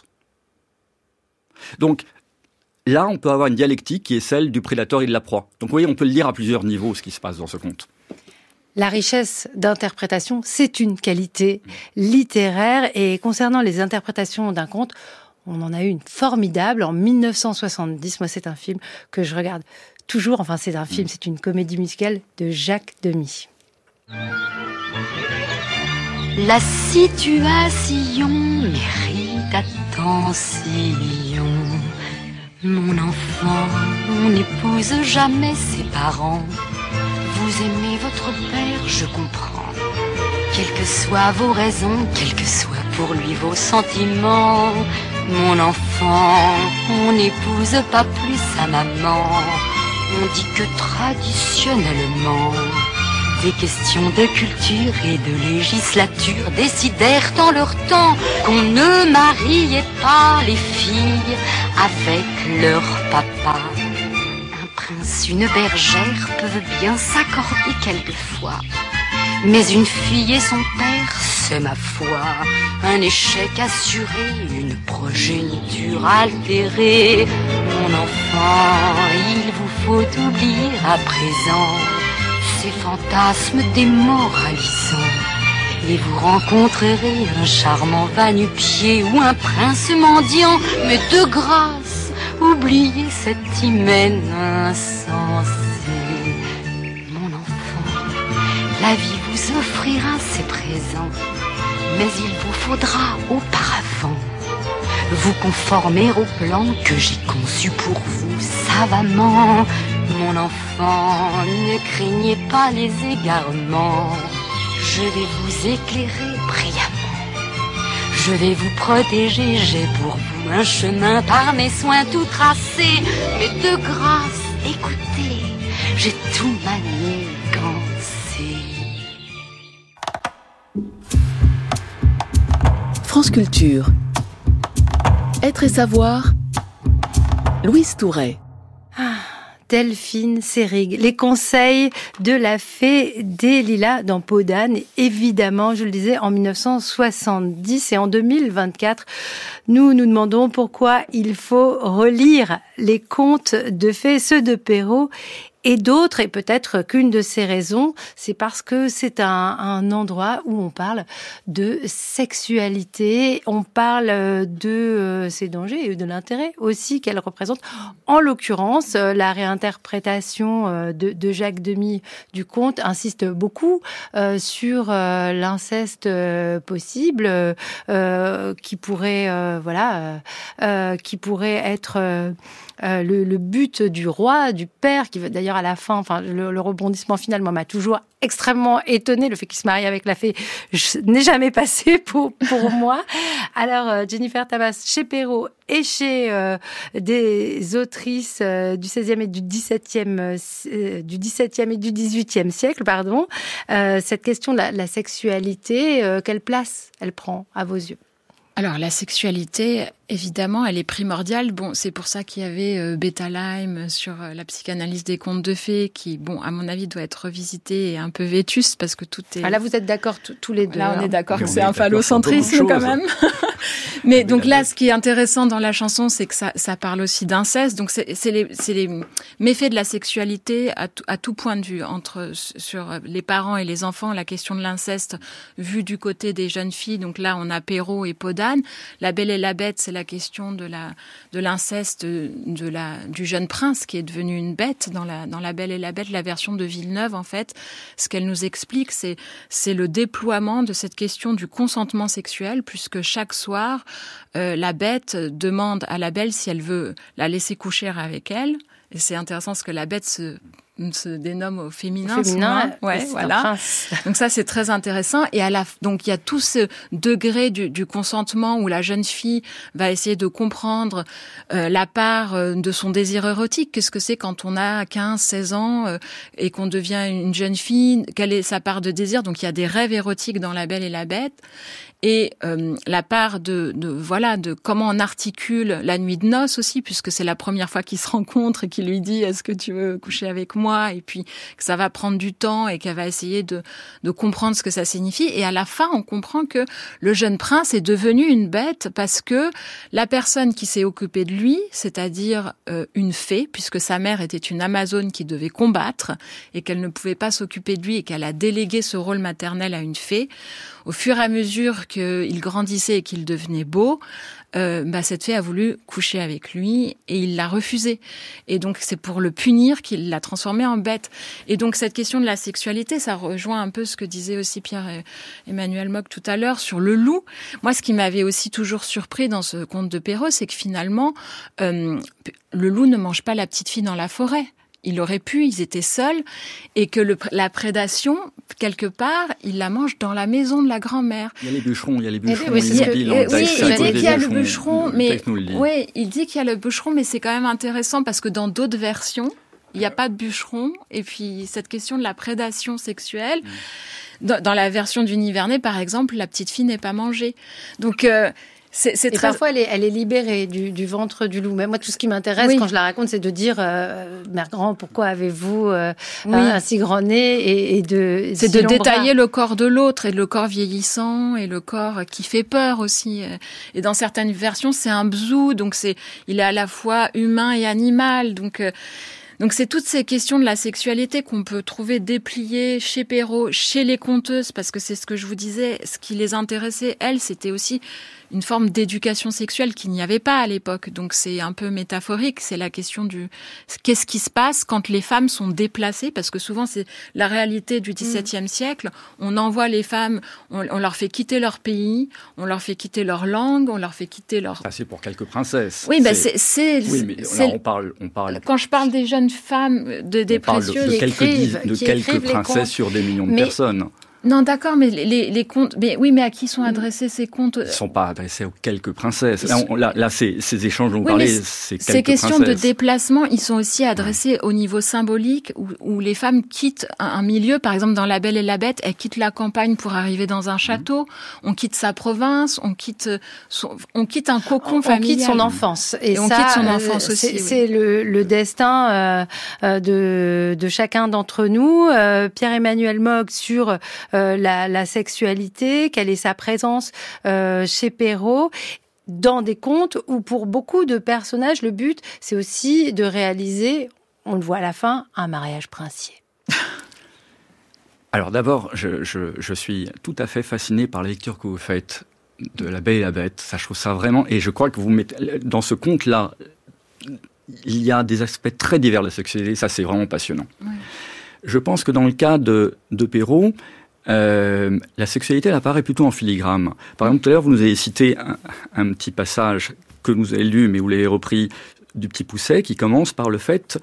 Donc là, on peut avoir une dialectique qui est celle du prédateur et de la proie. Donc vous voyez, on peut le lire à plusieurs niveaux, ce qui se passe dans ce conte. La richesse d'interprétation, c'est une qualité littéraire. Et concernant les interprétations d'un conte, on en a eu une formidable en mille neuf cent soixante-dix. Moi, c'est un film que je regarde toujours. Enfin, c'est un film, c'est une comédie musicale de Jacques Demy. La situation mérite attention. Mon enfant, on n'épouse jamais ses parents. Vous aimez votre père, je comprends. Quelles que soient vos raisons, quels que soient pour lui vos sentiments. Mon enfant, on n'épouse pas plus sa maman. On dit que traditionnellement, des questions de culture et de législature décidèrent en leur temps qu'on ne mariait pas les filles avec leur papa. Un prince, une bergère peuvent bien s'accorder quelquefois, mais une fille et son père, c'est ma foi un échec assuré, une progéniture altérée. Mon enfant, il vous faut oublier à présent ces fantasmes démoralisants, et vous rencontrerez un charmant va-nu-pied ou un prince mendiant. Mais de grâce, oubliez cet hymen insensé. Mon enfant, la vie vous offrira ses présents, mais il vous faudra auparavant vous conformer au plan que j'ai conçu pour vous savamment. Mon enfant, ne craignez pas les égarements, je vais vous éclairer brillamment. Je vais vous protéger, j'ai pour vous un chemin par mes soins tout tracé. Mais de grâce, écoutez, j'ai tout manigancé. France Culture. Être et savoir, Louise Touret. Ah, Delphine Seyrig, les conseils de la fée des Lilas dans Peau d'âne. Évidemment, je le disais, en mille neuf cent soixante-dix et en deux mille vingt-quatre, nous nous demandons pourquoi il faut relire les contes de fées, ceux de Perrault et d'autres, et peut-être qu'une de ces raisons, c'est parce que c'est un, un endroit où on parle de sexualité, on parle de euh, ses dangers et de l'intérêt aussi qu'elle représente. En l'occurrence, euh, la réinterprétation euh, de, de Jacques Demy du conte insiste beaucoup euh, sur euh, l'inceste euh, possible, euh, qui pourrait, euh, voilà, euh, euh, qui pourrait être euh, euh, le, le but du roi, du père, qui veut d'ailleurs à la fin, enfin le, le rebondissement final m'a toujours extrêmement étonnée. Le fait qu'il se marie avec la fée je, n'est jamais passé pour pour moi. Alors euh, Jennifer Tabas chez Perrault et chez euh, des autrices euh, du seizième et du dix-septième euh, du dix-septième et du dix-huitième siècle, pardon. Euh, cette question de la, la sexualité, euh, quelle place elle prend à vos yeux? Alors, la sexualité, évidemment, elle est primordiale. Bon, c'est pour ça qu'il y avait euh, Bettelheim sur euh, la psychanalyse des contes de fées, qui, bon, à mon avis, doit être revisité et un peu vétuste, parce que tout est... Ah, là, vous êtes d'accord tous les deux. Là, on hein. est d'accord oui, que on c'est est un phallocentrisme, quand même. Mais donc là, ce qui est intéressant dans la chanson, c'est que ça, ça parle aussi d'inceste. Donc, c'est, c'est, les, c'est les méfaits de la sexualité à, t- à tout point de vue, entre sur les parents et les enfants, la question de l'inceste vue du côté des jeunes filles. Donc là, on a Perrault et Peau d'âne. La Belle et la Bête, c'est la question de la de l'inceste de la du jeune prince qui est devenu une bête dans la dans la Belle et la Bête, la version de Villeneuve. En fait, ce qu'elle nous explique, c'est c'est le déploiement de cette question du consentement sexuel, puisque chaque soir, euh, la Bête demande à la Belle si elle veut la laisser coucher avec elle. Et c'est intéressant parce que la Bête se se dénomme au féminin, au féminin ouais, voilà. Donc ça c'est très intéressant. Et à la donc il y a tout ce degré du, du consentement où la jeune fille va essayer de comprendre euh, la part euh, de son désir érotique. Qu'est-ce que c'est quand on a quinze, seize ans euh, et qu'on devient une jeune fille? Quelle est sa part de désir? Donc il y a des rêves érotiques dans La Belle et la Bête. Et euh, la part de, de voilà de comment on articule la nuit de noces aussi, puisque c'est la première fois qu'ils se rencontrent et qu'il lui dit est-ce que tu veux coucher avec moi? mois et puis que ça va prendre du temps et qu'elle va essayer de, de comprendre ce que ça signifie. Et à la fin, on comprend que le jeune prince est devenu une bête parce que la personne qui s'est occupée de lui, c'est-à-dire euh, une fée, puisque sa mère était une amazone qui devait combattre et qu'elle ne pouvait pas s'occuper de lui et qu'elle a délégué ce rôle maternel à une fée, au fur et à mesure qu'il grandissait et qu'il devenait beau, euh, bah, cette fée a voulu coucher avec lui et il l'a refusé. Et donc c'est pour le punir qu'il l'a transformé en bête. Et donc cette question de la sexualité, ça rejoint un peu ce que disait aussi Pierre-Emmanuel Mock tout à l'heure sur le loup. Moi, ce qui m'avait aussi toujours surpris dans ce conte de Perrault, c'est que finalement, euh, le loup ne mange pas la petite fille dans la forêt. Il aurait pu, ils étaient seuls, et que le, la prédation, quelque part, il la mange dans la maison de la grand-mère. Il y a les bûcherons, il y a les bûcherons. Oui, il, il, il, oui, il dit qu'il y a le bûcheron, mais le oui, il dit qu'il y a le bûcheron, mais c'est quand même intéressant parce que dans d'autres versions, il n'y a pas de bûcheron. Et puis cette question de la prédation sexuelle, mmh. dans, dans la version du Nivernais, par exemple, la petite fille n'est pas mangée. Donc euh, C'est, c'est et très... parfois, elle est, elle est libérée du, du ventre du loup. Mais moi, tout ce qui m'intéresse oui. quand je la raconte, c'est de dire euh, Mère Grand, pourquoi avez-vous euh, oui. un si grand nez et, et de C'est si de détailler bras. le corps de l'autre et le corps vieillissant et le corps qui fait peur aussi. Et dans certaines versions, c'est un bzou, donc c'est, il est à la fois humain et animal. Donc... Euh, Donc c'est toutes ces questions de la sexualité qu'on peut trouver dépliées chez Perrault, chez les conteuses, parce que c'est ce que je vous disais, ce qui les intéressait, elles, c'était aussi une forme d'éducation sexuelle qu'il n'y avait pas à l'époque. Donc c'est un peu métaphorique, c'est la question du qu'est-ce qui se passe quand les femmes sont déplacées, parce que souvent c'est la réalité du dix-septième mmh. siècle. On envoie les femmes, on, on leur fait quitter leur pays, on leur fait quitter leur langue, on leur fait quitter leur... Ça c'est pour quelques princesses. Oui, ben bah c'est... c'est, oui, mais c'est... Là, on parle, on parle... Quand je parle des jeunes femmes de, des précieuses... de, de quelques, écrivent, de quelques princesses sur des millions de mais... personnes. Non, d'accord, mais les, les contes... Mais oui, mais à qui sont adressés ces contes ? Ils ne sont pas adressés aux quelques princesses. Là, on, là, là ces, ces échanges dont vous oui, parlez, c'est quelques ces questions princesses. de déplacement, ils sont aussi adressés ouais. au niveau symbolique, où, où les femmes quittent un, un milieu. Par exemple, dans La Belle et la Bête, elles quittent la campagne pour arriver dans un château. Mmh. On quitte sa province, on quitte, son, on quitte un cocon on, familial. On quitte son enfance. Et, et ça, on quitte son enfance euh, aussi. C'est, oui. c'est le, le destin euh, de, de chacun d'entre nous. Euh, Pierre-Emmanuel Mock sur euh, la, la sexualité, quelle est sa présence euh, chez Perrault, dans des contes où pour beaucoup de personnages, le but, c'est aussi de réaliser, on le voit à la fin, un mariage princier. Alors d'abord, je, je, je suis tout à fait fasciné par la lecture que vous faites de La Belle et la Bête. Ça, je trouve ça vraiment... Et je crois que vous mettez... Dans ce conte-là, il y a des aspects très divers de la sexualité. Ça, c'est vraiment passionnant. Oui. Je pense que dans le cas de, de Perrault, Euh, la sexualité, elle apparaît plutôt en filigrane. Par exemple, tout à l'heure, vous nous avez cité un, un petit passage que vous avez lu, mais vous l'avez repris, du Petit Poucet, qui commence par le fait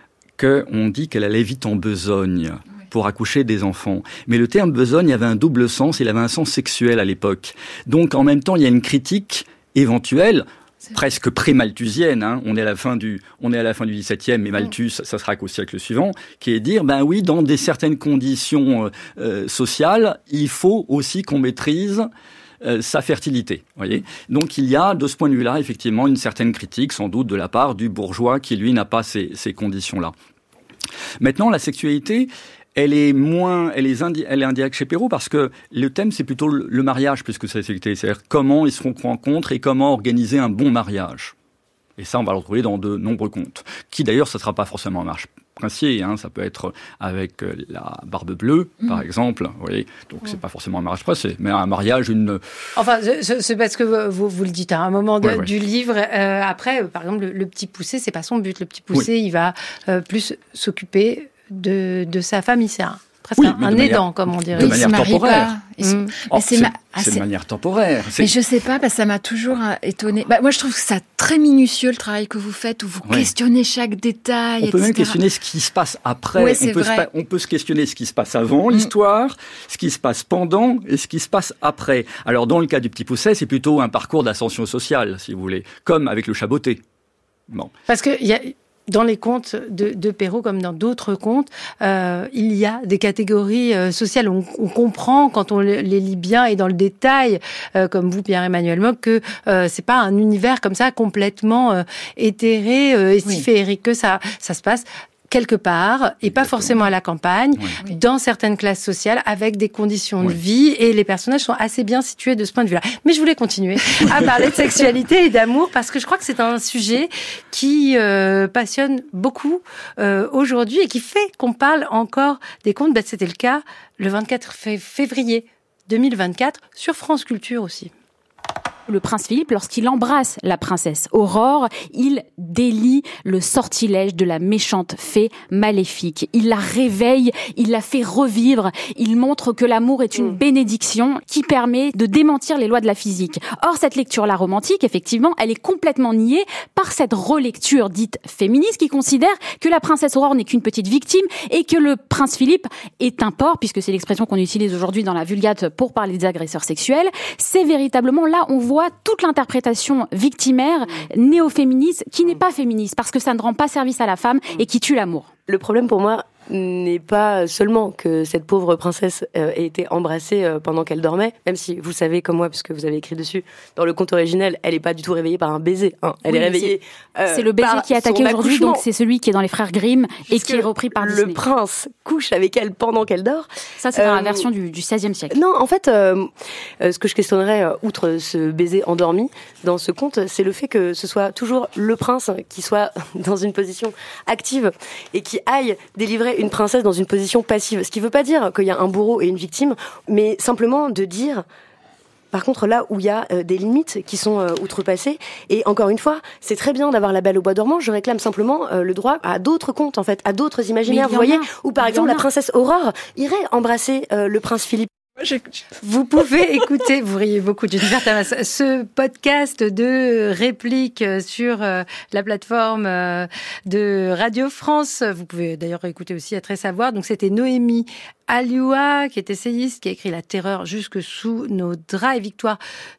qu'on dit qu'elle allait vite en besogne pour accoucher des enfants. Mais le terme besogne avait un double sens, il avait un sens sexuel à l'époque. Donc, en même temps, il y a une critique éventuelle, presque pré-malthusienne, hein. on est à la fin du, on est à la fin du dix-septième, mais Malthus, ça sera qu'au siècle suivant, qui est de dire, ben oui, dans des certaines conditions euh, sociales, il faut aussi qu'on maîtrise euh, sa fertilité, voyez. Donc il y a, de ce point de vue-là, effectivement, une certaine critique, sans doute, de la part du bourgeois qui, lui, n'a pas ces, ces conditions-là. Maintenant, la sexualité, elle est moins, elle est, indi- elle est indirecte chez Perrault parce que le thème, c'est plutôt le, le mariage plus que sa sexualité. C'est-à-dire comment ils se rencontrent et comment organiser un bon mariage. Et ça, on va le retrouver dans de nombreux contes. Qui d'ailleurs, ça ne sera pas forcément un mariage princier, hein. Ça peut être avec la Barbe Bleue, mmh. par exemple. Vous voyez, donc mmh. c'est pas forcément un mariage princier, mais un mariage, une... Enfin, c'est parce que vous, vous le dites à un moment de, ouais, ouais. du livre. Euh, après, par exemple, le, le Petit Poucet, c'est pas son but. Le Petit Poucet, oui. il va euh, plus s'occuper de, de sa famille. C'est un, presque oui, un, un manière, aidant, comme on dirait. De manière temporaire. Mmh. Oh, c'est c'est, ma... ah, c'est c'est... de manière temporaire. C'est... Mais je sais pas, parce que ça m'a toujours étonnée. Bah, moi, je trouve que c'est très minutieux le travail que vous faites, où vous ouais. questionnez chaque détail. On peut et cetera. même questionner ce qui se passe après. Ouais, c'est on, peut vrai. se, on peut se questionner ce qui se passe avant mmh. l'histoire, ce qui se passe pendant et ce qui se passe après. Alors, dans le cas du Petit Poucet, c'est plutôt un parcours d'ascension sociale, si vous voulez, comme avec le Chaboté. Bon. Parce que il y a... Dans les contes de, de Perrault, comme dans d'autres contes, euh, il y a des catégories euh, sociales. On, on comprend, quand on les lit bien et dans le détail, euh, comme vous, Pierre-Emmanuel Mock, que euh, c'est pas un univers comme ça complètement euh, éthéré euh, et si oui. féerique que ça, ça se passe. quelque part, et pas forcément à la campagne, oui. dans certaines classes sociales, avec des conditions oui. de vie, et les personnages sont assez bien situés de ce point de vue-là. Mais je voulais continuer à parler de sexualité et d'amour, parce que je crois que c'est un sujet qui euh, passionne beaucoup euh, aujourd'hui, et qui fait qu'on parle encore des contes. Ben, c'était le cas le vingt-quatre février deux mille vingt-quatre, sur France Culture aussi. Le prince Philippe, lorsqu'il embrasse la princesse Aurore, il délie le sortilège de la méchante fée maléfique. Il la réveille, il la fait revivre, il montre que l'amour est une bénédiction qui permet de démentir les lois de la physique. Or, cette lecture-là romantique, effectivement, elle est complètement niée par cette relecture dite féministe qui considère que la princesse Aurore n'est qu'une petite victime et que le prince Philippe est un porc, puisque c'est l'expression qu'on utilise aujourd'hui dans la Vulgate pour parler des agresseurs sexuels. C'est véritablement là, on voit toute l'interprétation victimaire néo-féministe qui n'est pas féministe parce que ça ne rend pas service à la femme et qui tue l'amour. Le problème pour moi n'est pas seulement que cette pauvre princesse euh, ait été embrassée euh, pendant qu'elle dormait, même si vous savez comme moi, puisque vous avez écrit dessus, dans le conte originel, elle est pas du tout réveillée par un baiser. Hein. Elle oui, est réveillée C'est, euh, c'est le baiser qui est attaqué aujourd'hui, donc c'est celui qui est dans les frères Grimm et qui est repris par Disney. Le prince couche avec elle pendant qu'elle dort. Ça, c'est euh, dans la version du, du seizième siècle. Non, en fait, euh, euh, ce que je questionnerais, euh, outre ce baiser endormi, dans ce conte, c'est le fait que ce soit toujours le prince qui soit dans une position active et qui aille délivrer une princesse dans une position passive. Ce qui ne veut pas dire qu'il y a un bourreau et une victime, mais simplement de dire, par contre, là où il y a euh, des limites qui sont euh, outrepassées. Et encore une fois, c'est très bien d'avoir La Belle au bois dormant. Je réclame simplement euh, le droit à d'autres contes, en fait, à d'autres imaginaires. Vous voyez, où par exemple la princesse Aurore irait embrasser euh, le prince Philippe. Vous pouvez écouter, vous riez beaucoup d'une certaine façon, ce podcast de répliques sur euh, la plateforme euh, de Radio France. Vous pouvez d'ailleurs écouter aussi à Très Savoir. Donc c'était Noémie Alioua, qui est essayiste, qui a écrit La terreur jusque sous nos draps, et Victoire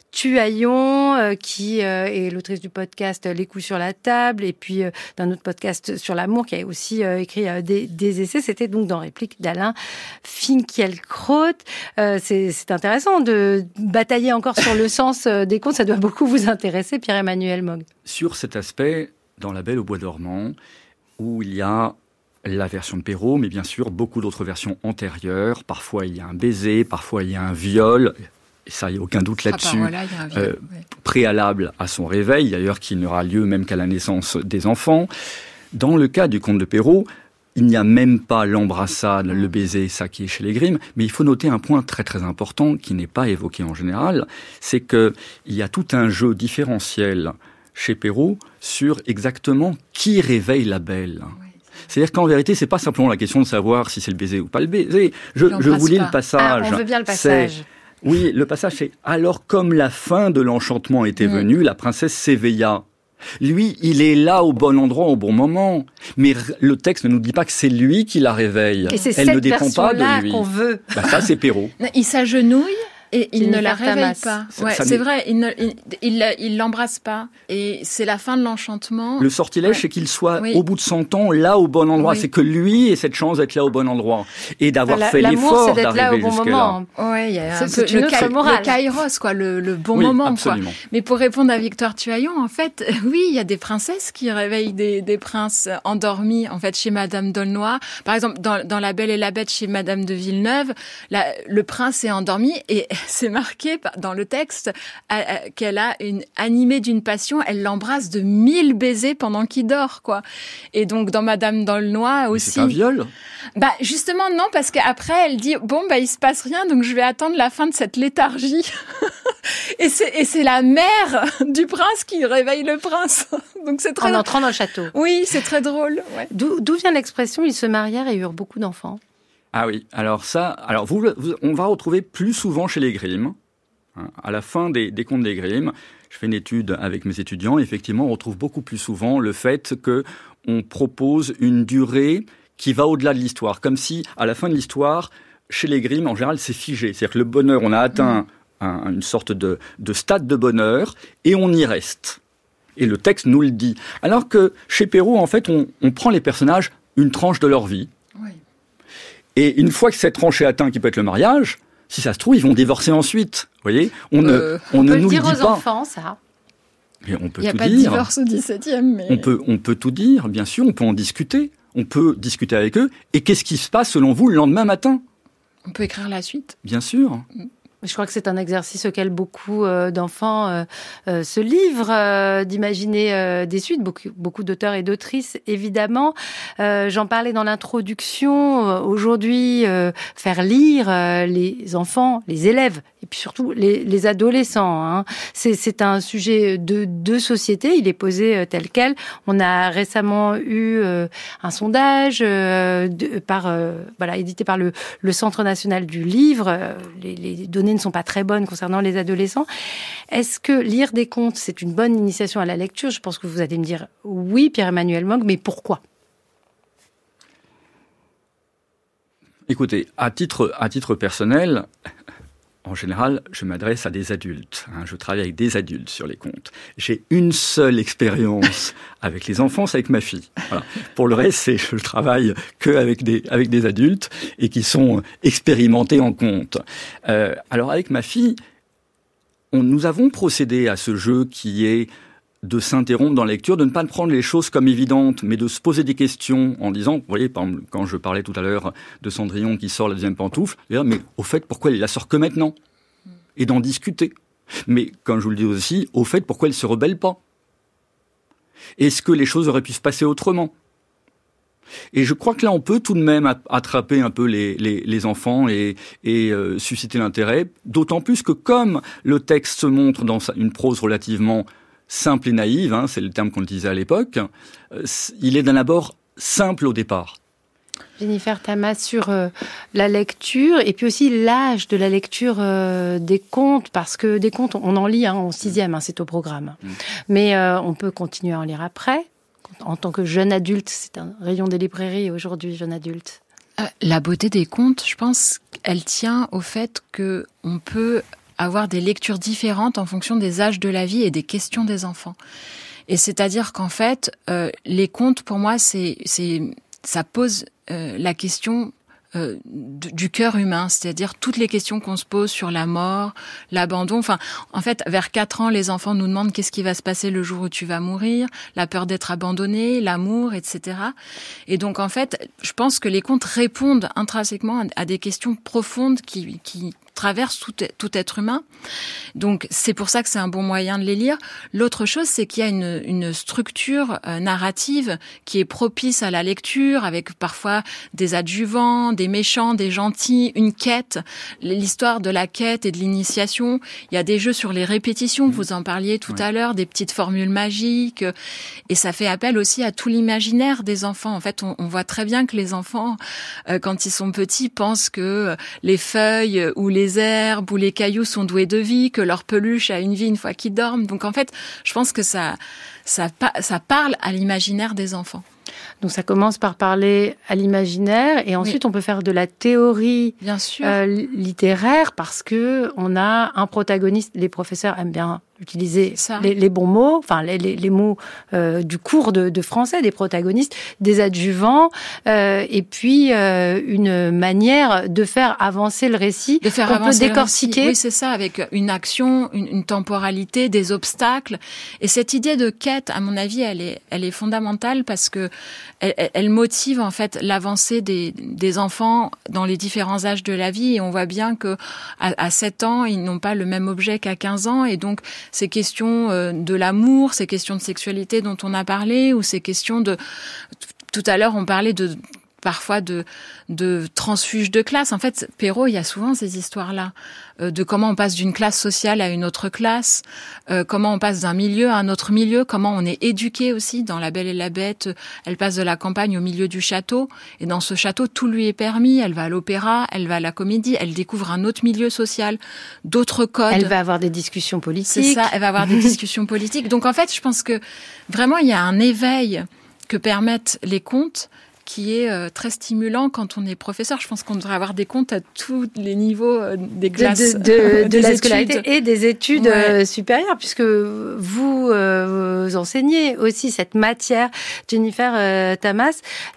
Tuaillon, euh, qui euh, est l'autrice du podcast Les coups sur la table, et puis euh, d'un autre podcast sur l'amour, qui a aussi euh, écrit euh, des, des essais. C'était donc dans Réplique d'Alain Finkielkraut. Euh, c'est, c'est intéressant de batailler encore sur le sens euh, des contes. Ça doit beaucoup vous intéresser, Pierre-Emmanuel Mogue. Sur cet aspect, dans La Belle au bois dormant, où il y a la version de Perrault, mais bien sûr beaucoup d'autres versions antérieures. Parfois il y a un baiser, parfois il y a un viol. Et ça, il n'y a aucun doute là-dessus, là, il y a un viol, euh, ouais. préalable à son réveil, d'ailleurs qui n'aura lieu même qu'à la naissance des enfants. Dans le cas du conte de Perrault, il n'y a même pas l'embrassade, le baiser, ça qui est chez les Grimm, mais il faut noter un point très très important qui n'est pas évoqué en général, c'est qu'il y a tout un jeu différentiel chez Perrault sur exactement qui réveille la belle. Oui. C'est-à-dire qu'en vérité, c'est pas simplement la question de savoir si c'est le baiser ou pas le baiser. Je, je vous lis le passage. Ah, on veut bien le passage. C'est, oui, le passage c'est « Alors comme la fin de l'enchantement était mmh. venue, la princesse s'éveilla. » Lui, il est là au bon endroit, au bon moment. Mais le texte ne nous dit pas que c'est lui qui la réveille. Et c'est Elle cette ne dépend pas de lui. Qu'on veut. Bah, ça, c'est Perrault. Il s'agenouille. Et il ne la réveille pas. Ça, ouais, ça c'est vrai, il ne, il, il, il l'embrasse pas. Et c'est la fin de l'enchantement. Le sortilège, ouais. c'est qu'il soit oui. au bout de cent ans, là au bon endroit. Oui. C'est que lui ait cette chance d'être là au bon endroit. Et d'avoir la, fait l'effort c'est d'être d'arriver là au bon jusque-là. Ouais, il y a c'est, un c'est peu une le, autre ka- morale. le kairos, quoi, le, le bon oui, moment, absolument. quoi. Mais pour répondre à Victoire Tuaillon, en fait, oui, il y a des princesses qui réveillent des, des princes endormis, en fait, chez Madame d'Aulnoy. Par exemple, dans, dans La Belle et la Bête, chez Madame de Villeneuve, la, le prince est endormi et c'est marqué dans le texte euh, qu'elle a une animée d'une passion, elle l'embrasse de mille baisers pendant qu'il dort, quoi. Et donc dans Madame d'Aulnoy aussi. Mais c'est un viol. Bah justement non, parce qu'après elle dit bon bah il se passe rien, donc je vais attendre la fin de cette léthargie. et c'est et c'est la mère du prince qui réveille le prince. Donc c'est très en entrant dans le château. Oui, c'est très drôle. Ouais. D'où, d'où vient l'expression ils se marièrent et eurent beaucoup d'enfants? Ah oui, alors ça, alors vous, vous on va retrouver plus souvent chez les Grimm. À la fin des, des contes des Grimm, je fais une étude avec mes étudiants. Effectivement, on retrouve beaucoup plus souvent le fait qu'on propose une durée qui va au-delà de l'histoire. Comme si, à la fin de l'histoire, chez les Grimm, en général, c'est figé. C'est-à-dire que le bonheur, on a atteint mmh. un, une sorte de, de stade de bonheur et on y reste. Et le texte nous le dit. Alors que chez Perrault, en fait, on, on prend les personnages une tranche de leur vie. Oui. Et une fois que cette tranche est atteinte, qui peut être le mariage, si ça se trouve, ils vont divorcer ensuite. Vous voyez, on euh, ne, on, on ne peut nous le dire le dit aux pas. enfants, ça. Mais on peut Il n'y a tout pas dire. de divorce au dix-septième. Mais... On peut, on peut tout dire, bien sûr. On peut en discuter. On peut discuter avec eux. Et qu'est-ce qui se passe, selon vous, le lendemain matin ? On peut écrire la suite. Bien sûr. Je crois que c'est un exercice auquel beaucoup euh, d'enfants euh, euh, se livrent, euh, d'imaginer euh, des suites, beaucoup, beaucoup d'auteurs et d'autrices, évidemment. Euh, j'en parlais dans l'introduction. Euh, aujourd'hui, euh, faire lire euh, les enfants, les élèves, et puis surtout les, les adolescents, hein, c'est, c'est un sujet de, de société, il est posé euh, tel quel. On a récemment eu euh, un sondage euh, de, par, euh, voilà, édité par le, le Centre national du livre. Euh, les, les données ne sont pas très bonnes concernant les adolescents. Est-ce que lire des contes, c'est une bonne initiation à la lecture ? Je pense que vous allez me dire oui, Pierre-Emmanuel Mogue, mais pourquoi ? Écoutez, à titre, à titre personnel, en général, je m'adresse à des adultes. Hein, je travaille avec des adultes sur les contes. J'ai une seule expérience avec les enfants, c'est avec ma fille. Voilà. Pour le reste, c'est, je travaille que avec des, avec des adultes et qui sont expérimentés en contes. Euh, alors avec ma fille, on, nous avons procédé à ce jeu qui est de s'interrompre dans la lecture, de ne pas prendre les choses comme évidentes, mais de se poser des questions en disant, vous voyez, par exemple, quand je parlais tout à l'heure de Cendrillon qui sort la deuxième pantoufle, mais au fait, pourquoi elle la sort que maintenant ? Et d'en discuter. Mais, comme je vous le dis aussi, au fait, pourquoi elle ne se rebelle pas ? Est-ce que les choses auraient pu se passer autrement ? Et je crois que là, on peut tout de même attraper un peu les, les, les enfants et, et euh, susciter l'intérêt, d'autant plus que comme le texte se montre dans une prose relativement simple et naïve, hein, c'est le terme qu'on utilisait à l'époque, euh, il est d'un abord simple au départ. Jennifer Tamas, sur euh, la lecture et puis aussi l'âge de la lecture euh, des contes, parce que des contes, on en lit hein, en sixième, hein, c'est au programme. Mmh. Mais euh, on peut continuer à en lire après. En tant que jeune adulte, c'est un rayon des librairies aujourd'hui, jeune adulte. Euh, la beauté des contes, je pense, elle tient au fait qu'on peut avoir des lectures différentes en fonction des âges de la vie et des questions des enfants. Et c'est-à-dire qu'en fait, euh, les contes, pour moi, c'est, c'est, ça pose euh, la question euh, du, du cœur humain, c'est-à-dire toutes les questions qu'on se pose sur la mort, l'abandon. Enfin, en fait, vers quatre ans, les enfants nous demandent qu'est-ce qui va se passer le jour où tu vas mourir, la peur d'être abandonné, l'amour, et cetera. Et donc, en fait, je pense que les contes répondent intrinsèquement à, à des questions profondes qui, qui traverse tout, tout être humain. Donc, c'est pour ça que c'est un bon moyen de les lire. L'autre chose, c'est qu'il y a une, une structure euh, narrative qui est propice à la lecture, avec parfois des adjuvants, des méchants, des gentils, une quête, l'histoire de la quête et de l'initiation. Il y a des jeux sur les répétitions, vous en parliez tout ouais. à l'heure, des petites formules magiques, et ça fait appel aussi à tout l'imaginaire des enfants. En fait, on, on voit très bien que les enfants, euh, quand ils sont petits, pensent que les feuilles ou les les herbes ou les cailloux sont doués de vie, que leur peluche a une vie une fois qu'ils dorment. Donc en fait, je pense que ça, ça, ça parle à l'imaginaire des enfants. Donc ça commence par parler à l'imaginaire et ensuite oui. on peut faire de la théorie bien sûr. Euh, littéraire parce que on a un protagoniste. Les professeurs aiment bien utiliser les, les bons mots, enfin les, les, les mots euh, du cours de, de français, des protagonistes, des adjuvants, euh, et puis euh, une manière de faire avancer le récit, de faire qu'on avancer peut décortiquer. Le récit. Oui, c'est ça, avec une action, une, une temporalité, des obstacles. Et cette idée de quête, à mon avis, elle est, elle est fondamentale parce que elle, elle motive en fait l'avancée des, des enfants dans les différents âges de la vie. Et on voit bien que à, à sept ans, ils n'ont pas le même objet qu'à quinze ans, et donc ces questions de l'amour, ces questions de sexualité dont on a parlé, ou ces questions de... Tout à l'heure, on parlait de parfois de, de transfuge de classe. En fait, Perrault, il y a souvent ces histoires-là, euh, de comment on passe d'une classe sociale à une autre classe, euh, comment on passe d'un milieu à un autre milieu, comment on est éduqué aussi. Dans La Belle et la Bête, elle passe de la campagne au milieu du château, et dans ce château, tout lui est permis. Elle va à l'opéra, elle va à la comédie, elle découvre un autre milieu social, d'autres codes. Elle va avoir des discussions politiques. C'est ça, elle va avoir des discussions politiques. Donc en fait, je pense que vraiment, il y a un éveil que permettent les contes qui est euh, très stimulant quand on est professeur. Je pense qu'on devrait avoir des comptes à tous les niveaux euh, des classes, de, de, de, de la études. scolarité et des études ouais. euh, supérieures, puisque vous, euh, vous enseignez aussi cette matière, Jennifer euh, Tamas.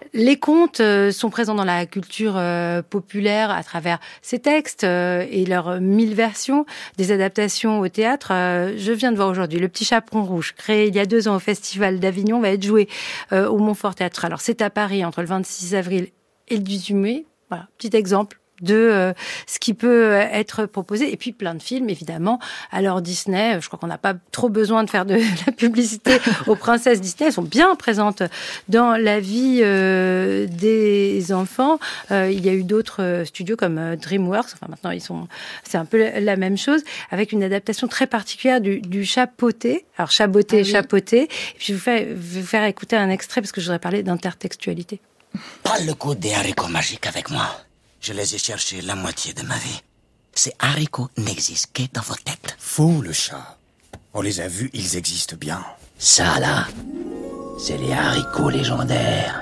Les contes euh, sont présents dans la culture euh, populaire à travers ces textes euh, et leurs mille versions, des adaptations au théâtre. Euh, je viens de voir aujourd'hui Le Petit Chaperon Rouge, créé il y a deux ans au Festival d'Avignon, va être joué euh, au Montfort Théâtre. Alors c'est à Paris entre le vingt-six avril et le dix-huit mai. Voilà, petit exemple de euh, ce qui peut être proposé. Et puis plein de films, évidemment. Alors Disney, je crois qu'on n'a pas trop besoin de faire de la publicité aux princesses Disney. Elles sont bien présentes dans la vie euh, des enfants. Euh, il y a eu d'autres studios comme euh, DreamWorks. Enfin, maintenant, ils sont, c'est un peu la même chose, avec une adaptation très particulière du, du chapeauté. Alors, chaboté, ah oui. chapeauté. Et puis, je vais vous faire, vous faire écouter un extrait parce que je voudrais parler d'intertextualité. Pas le coup des haricots magiques avec moi. Je les ai cherchés la moitié de ma vie. Ces haricots n'existent que dans vos têtes. Fou, le chat. On les a vus, ils existent bien. Ça, là, c'est les haricots légendaires.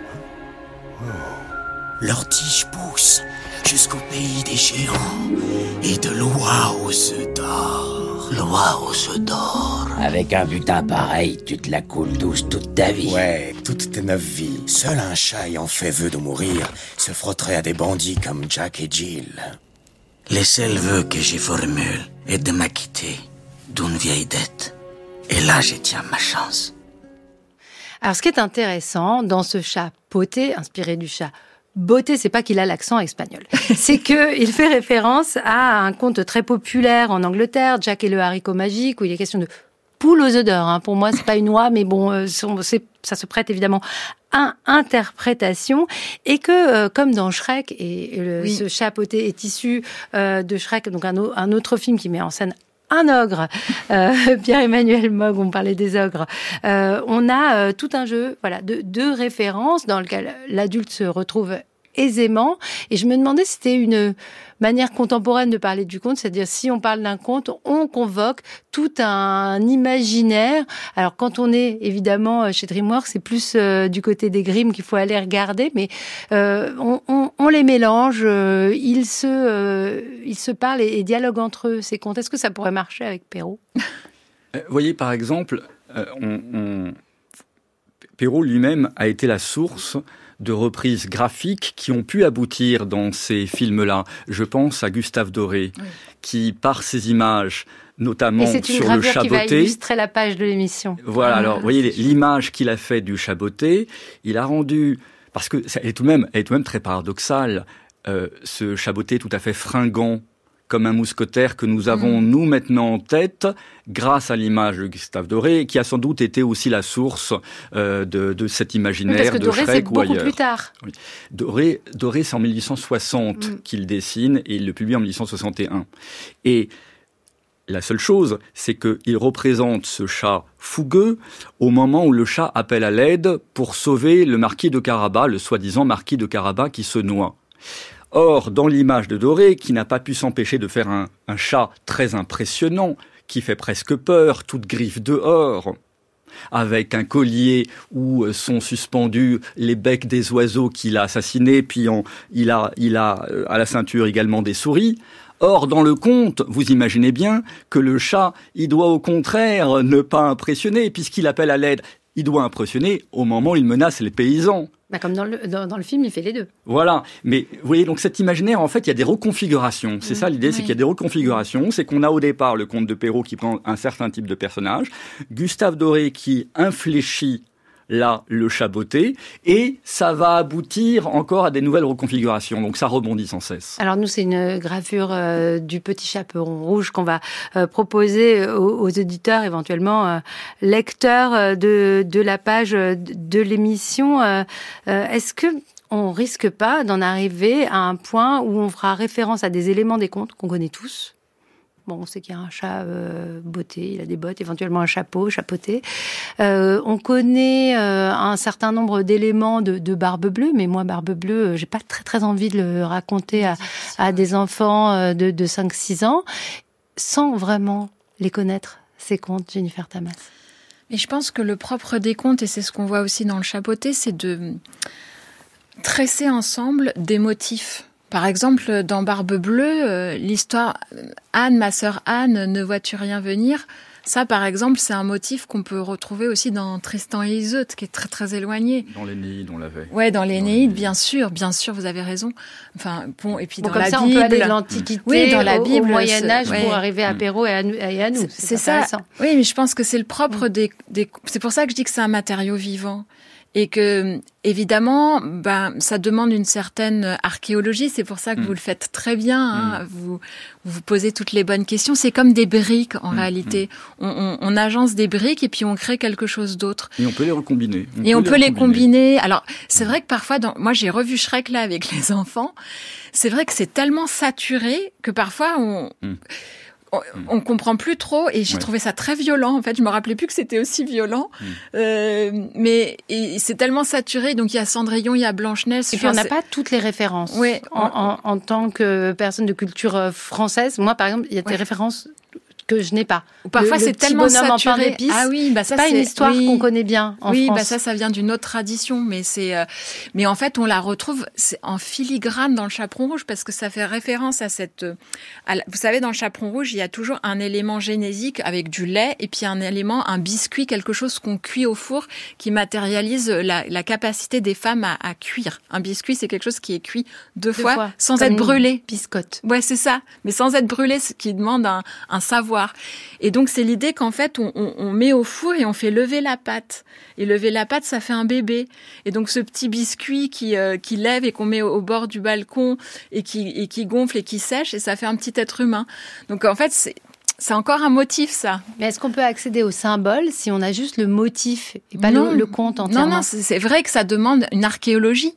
Oh. Leurs tiges poussent jusqu'au pays des géants et de l'oie aux œufs d'or. L'oie aux œufs d'or. Avec un butin pareil, tu te la coules douce toute ta vie. Ouais, toutes tes neuf vies. Seul un chat ayant fait vœu de mourir se frotterait à des bandits comme Jack et Jill. Les seuls vœux que j'ai formule est de m'acquitter d'une vieille dette. Et là, je tiens ma chance. Alors, ce qui est intéressant dans ce chat poté, inspiré du chat beauté, c'est pas qu'il a l'accent espagnol. C'est que il fait référence à un conte très populaire en Angleterre, Jack et le haricot magique, où il est question de poule aux œufs d'or. Hein. Pour moi, c'est pas une oie, mais bon, euh, c'est, ça se prête évidemment à interprétation. Et que, euh, comme dans Shrek, et, et le, oui. ce chat poté est issu euh, de Shrek, donc un, un autre film qui met en scène un ogre, euh, Pierre-Emmanuel Mogue, on parlait des ogres. Euh, on a euh, tout un jeu, voilà, de, de références dans lequel l'adulte se retrouve aisément. Et je me demandais si c'était une manière contemporaine de parler du conte, c'est-à-dire si on parle d'un conte, on convoque tout un imaginaire. Alors quand on est évidemment chez DreamWorks, c'est plus euh, du côté des Grimm qu'il faut aller regarder, mais euh, on, on, on les mélange, euh, ils se, euh, ils se parlent et, et dialoguent entre eux, ces contes. Est-ce que ça pourrait marcher avec Perrault ? Vous voyez, par exemple, euh, on, on... Perrault lui-même a été la source de reprises graphiques qui ont pu aboutir dans ces films-là. Je pense à Gustave Doré, oui. qui, par ses images, notamment sur le chaboté... Et c'est une gravure qui va illustrer la page de l'émission. Voilà, ah, alors, vous voyez, l'image qu'il a faite du chaboté, il a rendu... Parce que elle est tout de même, elle est tout de même très paradoxale, euh, ce chaboté tout à fait fringant, comme un mousquetaire que nous avons, mmh. nous, maintenant en tête, grâce à l'image de Gustave Doré, qui a sans doute été aussi la source euh, de, de cet imaginaire de Shrek ou ailleurs. Parce que Doré, c'est beaucoup plus tard. Oui. Doré, Doré, c'est en mille huit cent soixante mmh. qu'il dessine, et il le publie en mille huit cent soixante et un. Et la seule chose, c'est qu'il représente ce chat fougueux au moment où le chat appelle à l'aide pour sauver le marquis de Carabas, le soi-disant marquis de Carabas qui se noie. Or, dans l'image de Doré, qui n'a pas pu s'empêcher de faire un, un chat très impressionnant, qui fait presque peur, toute griffe dehors, avec un collier où sont suspendus les becs des oiseaux qu'il a assassinés, puis en, il a, il a à la ceinture également des souris. Or, dans le conte, vous imaginez bien que le chat, il doit au contraire ne pas impressionner, puisqu'il appelle à l'aide. Il doit impressionner au moment où il menace les paysans. Bah comme dans le, dans, dans le film, il fait les deux. Voilà. Mais vous voyez, donc cet imaginaire, en fait, il y a des reconfigurations. C'est mmh, ça l'idée, oui. c'est qu'il y a des reconfigurations. C'est qu'on a au départ le conte de Perrault qui prend un certain type de personnage. Gustave Doré qui infléchit là le chaboté, et ça va aboutir encore à des nouvelles reconfigurations. Donc ça rebondit sans cesse. Alors nous, c'est une gravure euh, du Petit Chaperon Rouge qu'on va euh, proposer aux, aux auditeurs, éventuellement euh, lecteurs de, de la page de l'émission. Euh, euh, est-ce que on risque pas d'en arriver à un point où on fera référence à des éléments des contes qu'on connaît tous ? Bon, on sait qu'il y a un chat euh, botté, il a des bottes, éventuellement un chapeau, chapeauté. Euh, on connaît euh, un certain nombre d'éléments de, de Barbe Bleue, mais moi, Barbe Bleue, euh, j'ai pas très très envie de le raconter à, à des enfants euh, de, de cinq six ans, sans vraiment les connaître, ces contes, Jennifer Tamas. Mais je pense que le propre des contes, et c'est ce qu'on voit aussi dans le chapeauté, c'est de tresser ensemble des motifs. Par exemple, dans Barbe Bleue, euh, l'histoire « Anne, ma sœur Anne, ne vois-tu rien venir ?» Ça, par exemple, c'est un motif qu'on peut retrouver aussi dans Tristan et Iseut, qui est très très éloigné. Dans l'Énéide, on l'avait. Ouais, dans l'Énéide, bien sûr, bien sûr, vous avez raison. Enfin, bon, et puis bon, dans comme la ça, Bible. On peut aller de l'Antiquité oui, dans la Bible, au, au Moyen Âge ouais. pour arriver à Perrault et à, et à nous. C'est, c'est ça. Oui, mais je pense que c'est le propre mmh. des, des. C'est pour ça que je dis que c'est un matériau vivant. Et que, évidemment, ben, ça demande une certaine archéologie. C'est pour ça que mmh. vous le faites très bien. Hein. Mmh. Vous, vous posez toutes les bonnes questions. C'est comme des briques, en mmh. réalité. On, on, on agence des briques et puis on crée quelque chose d'autre. Et on peut les recombiner. On et peut on peut les, les combiner. Alors, c'est vrai que parfois, dans, moi, j'ai revu Shrek là avec les enfants. C'est vrai que c'est tellement saturé que parfois, on... Mmh. On, on comprend plus trop et j'ai ouais. trouvé ça très violent. En fait, je me rappelais plus que c'était aussi violent. Mmh. Euh, mais et c'est tellement saturé. Donc il y a Cendrillon, il y a Blanche-Neige. Et puis on n'a pas toutes les références. Ouais. En, en, en tant que personne de culture française, moi par exemple, il y a des ouais. références que je n'ai pas. Ou parfois le, c'est le tellement saturé. Ah oui, bah ça c'est pas c'est une histoire oui. qu'on connaît bien en oui, France. Oui, bah ça ça vient d'une autre tradition, mais c'est euh... mais en fait on la retrouve c'est en filigrane dans le Chaperon rouge parce que ça fait référence à cette à la... vous savez dans le Chaperon rouge, il y a toujours un élément génésique avec du lait et puis un élément un biscuit, quelque chose qu'on cuit au four qui matérialise la, la capacité des femmes à, à cuire. Un biscuit, c'est quelque chose qui est cuit deux, deux fois, fois sans comme être brûlé. Biscotte. Ouais, c'est ça, mais sans être brûlé, ce qui demande un, un savoir. Et donc, c'est l'idée qu'en fait, on, on, on met au four et on fait lever la pâte. Et lever la pâte, ça fait un bébé. Et donc, ce petit biscuit qui, euh, qui lève et qu'on met au, au bord du balcon et qui, et qui gonfle et qui sèche, et ça fait un petit être humain. Donc, en fait, c'est, c'est encore un motif, ça. Mais est-ce qu'on peut accéder au symbole si on a juste le motif et pas non. le, le conte entièrement ? Non, non, c'est, c'est vrai que ça demande une archéologie.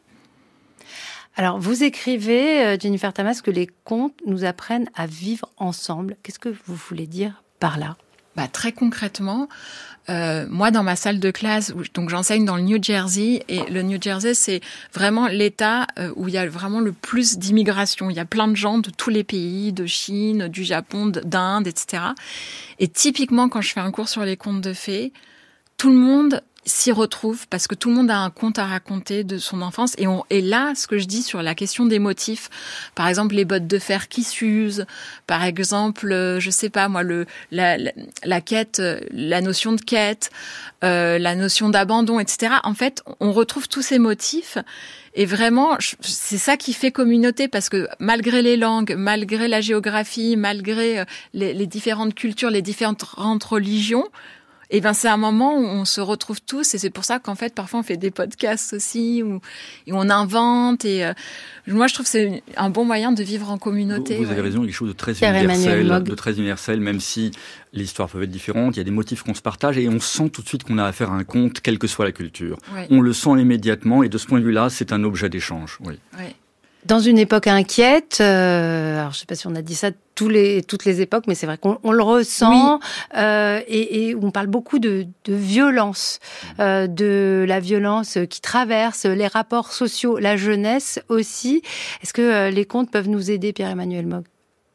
Alors, vous écrivez, Jennifer Tamas, que les contes nous apprennent à vivre ensemble. Qu'est-ce que vous voulez dire par là ? Bah, très concrètement, euh, moi, dans ma salle de classe, où, donc j'enseigne dans le New Jersey, et le New Jersey, c'est vraiment l'État euh, où il y a vraiment le plus d'immigration. Il y a plein de gens de tous les pays, de Chine, du Japon, d'Inde, et cetera. Et typiquement, quand je fais un cours sur les contes de fées, tout le monde s'y retrouve parce que tout le monde a un conte à raconter de son enfance. Et, on, et là, ce que je dis sur la question des motifs, par exemple les bottes de fer qui s'usent, par exemple, je sais pas moi, le la, la, la quête, la notion de quête, euh, la notion d'abandon, et cetera. En fait, on retrouve tous ces motifs. Et vraiment, c'est ça qui fait communauté, parce que malgré les langues, malgré la géographie, malgré les, les différentes cultures, les différentes religions, et ben c'est un moment où on se retrouve tous, et c'est pour ça qu'en fait parfois on fait des podcasts aussi où, où on invente, et euh, moi je trouve que c'est un bon moyen de vivre en communauté. Vous, vous ouais. avez raison, quelque chose de très universel, de très universel, même si les histoires peuvent être différentes, il y a des motifs qu'on se partage et on sent tout de suite qu'on a affaire à un conte, quelle que soit la culture. Ouais. On le sent immédiatement, et de ce point de vue-là, c'est un objet d'échange. Oui. Ouais. Dans une époque inquiète, euh, alors je ne sais pas si on a dit ça tous les, toutes les époques, mais c'est vrai qu'on on le ressent, oui. euh, et, et on parle beaucoup de, de violence, euh, de la violence qui traverse les rapports sociaux, la jeunesse aussi. Est-ce que euh, les contes peuvent nous aider, Pierre-Emmanuel Mogue ?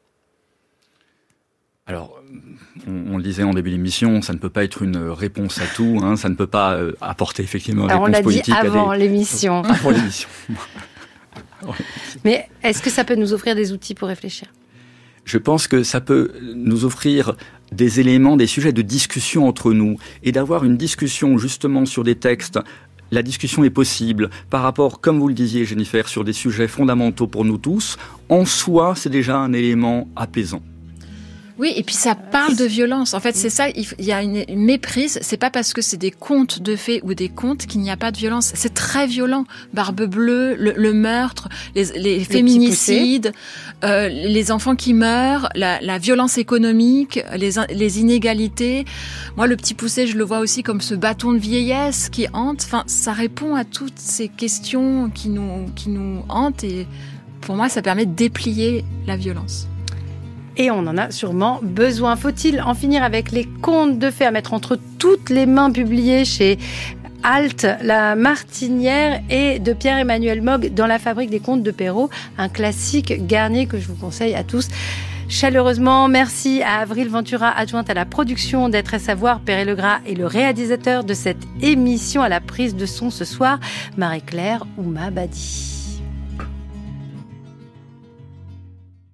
Alors, on, on le disait en début d'émission, ça ne peut pas être une réponse à tout, hein, ça ne peut pas euh, apporter effectivement une alors réponse politique. On l'a dit avant à des... l'émission. Avant l'émission. Ouais. Mais est-ce que ça peut nous offrir des outils pour réfléchir ? Je pense que ça peut nous offrir des éléments, des sujets de discussion entre nous, et d'avoir une discussion justement sur des textes. La discussion est possible par rapport, comme vous le disiez Jennifer, sur des sujets fondamentaux pour nous tous. En soi, c'est déjà un élément apaisant. Oui, et puis ça parle de violence. En fait, c'est ça, il y a une, une méprise. C'est pas parce que c'est des contes de fées ou des contes qu'il n'y a pas de violence. C'est très violent. Barbe bleue, le, le meurtre, les, les féminicides, euh, les enfants qui meurent, la, la violence économique, les, les inégalités. Moi, le Petit Poucet, je le vois aussi comme ce bâton de vieillesse qui hante. Enfin, ça répond à toutes ces questions qui nous, qui nous hantent, et pour moi, ça permet de déplier la violence. Et on en a sûrement besoin. Faut-il en finir avec les contes de fées à mettre entre toutes les mains, publiés chez Alt, La Martinière, et de Pierre-Emmanuel Mogue dans La Fabrique des contes de Perrault, un classique Garnier que je vous conseille à tous chaleureusement. Merci à Avril Ventura, adjointe à la production d'Être et Savoir, Perret Legras, et le réalisateur de cette émission. À la prise de son ce soir, Marie-Claire Ouma Badi.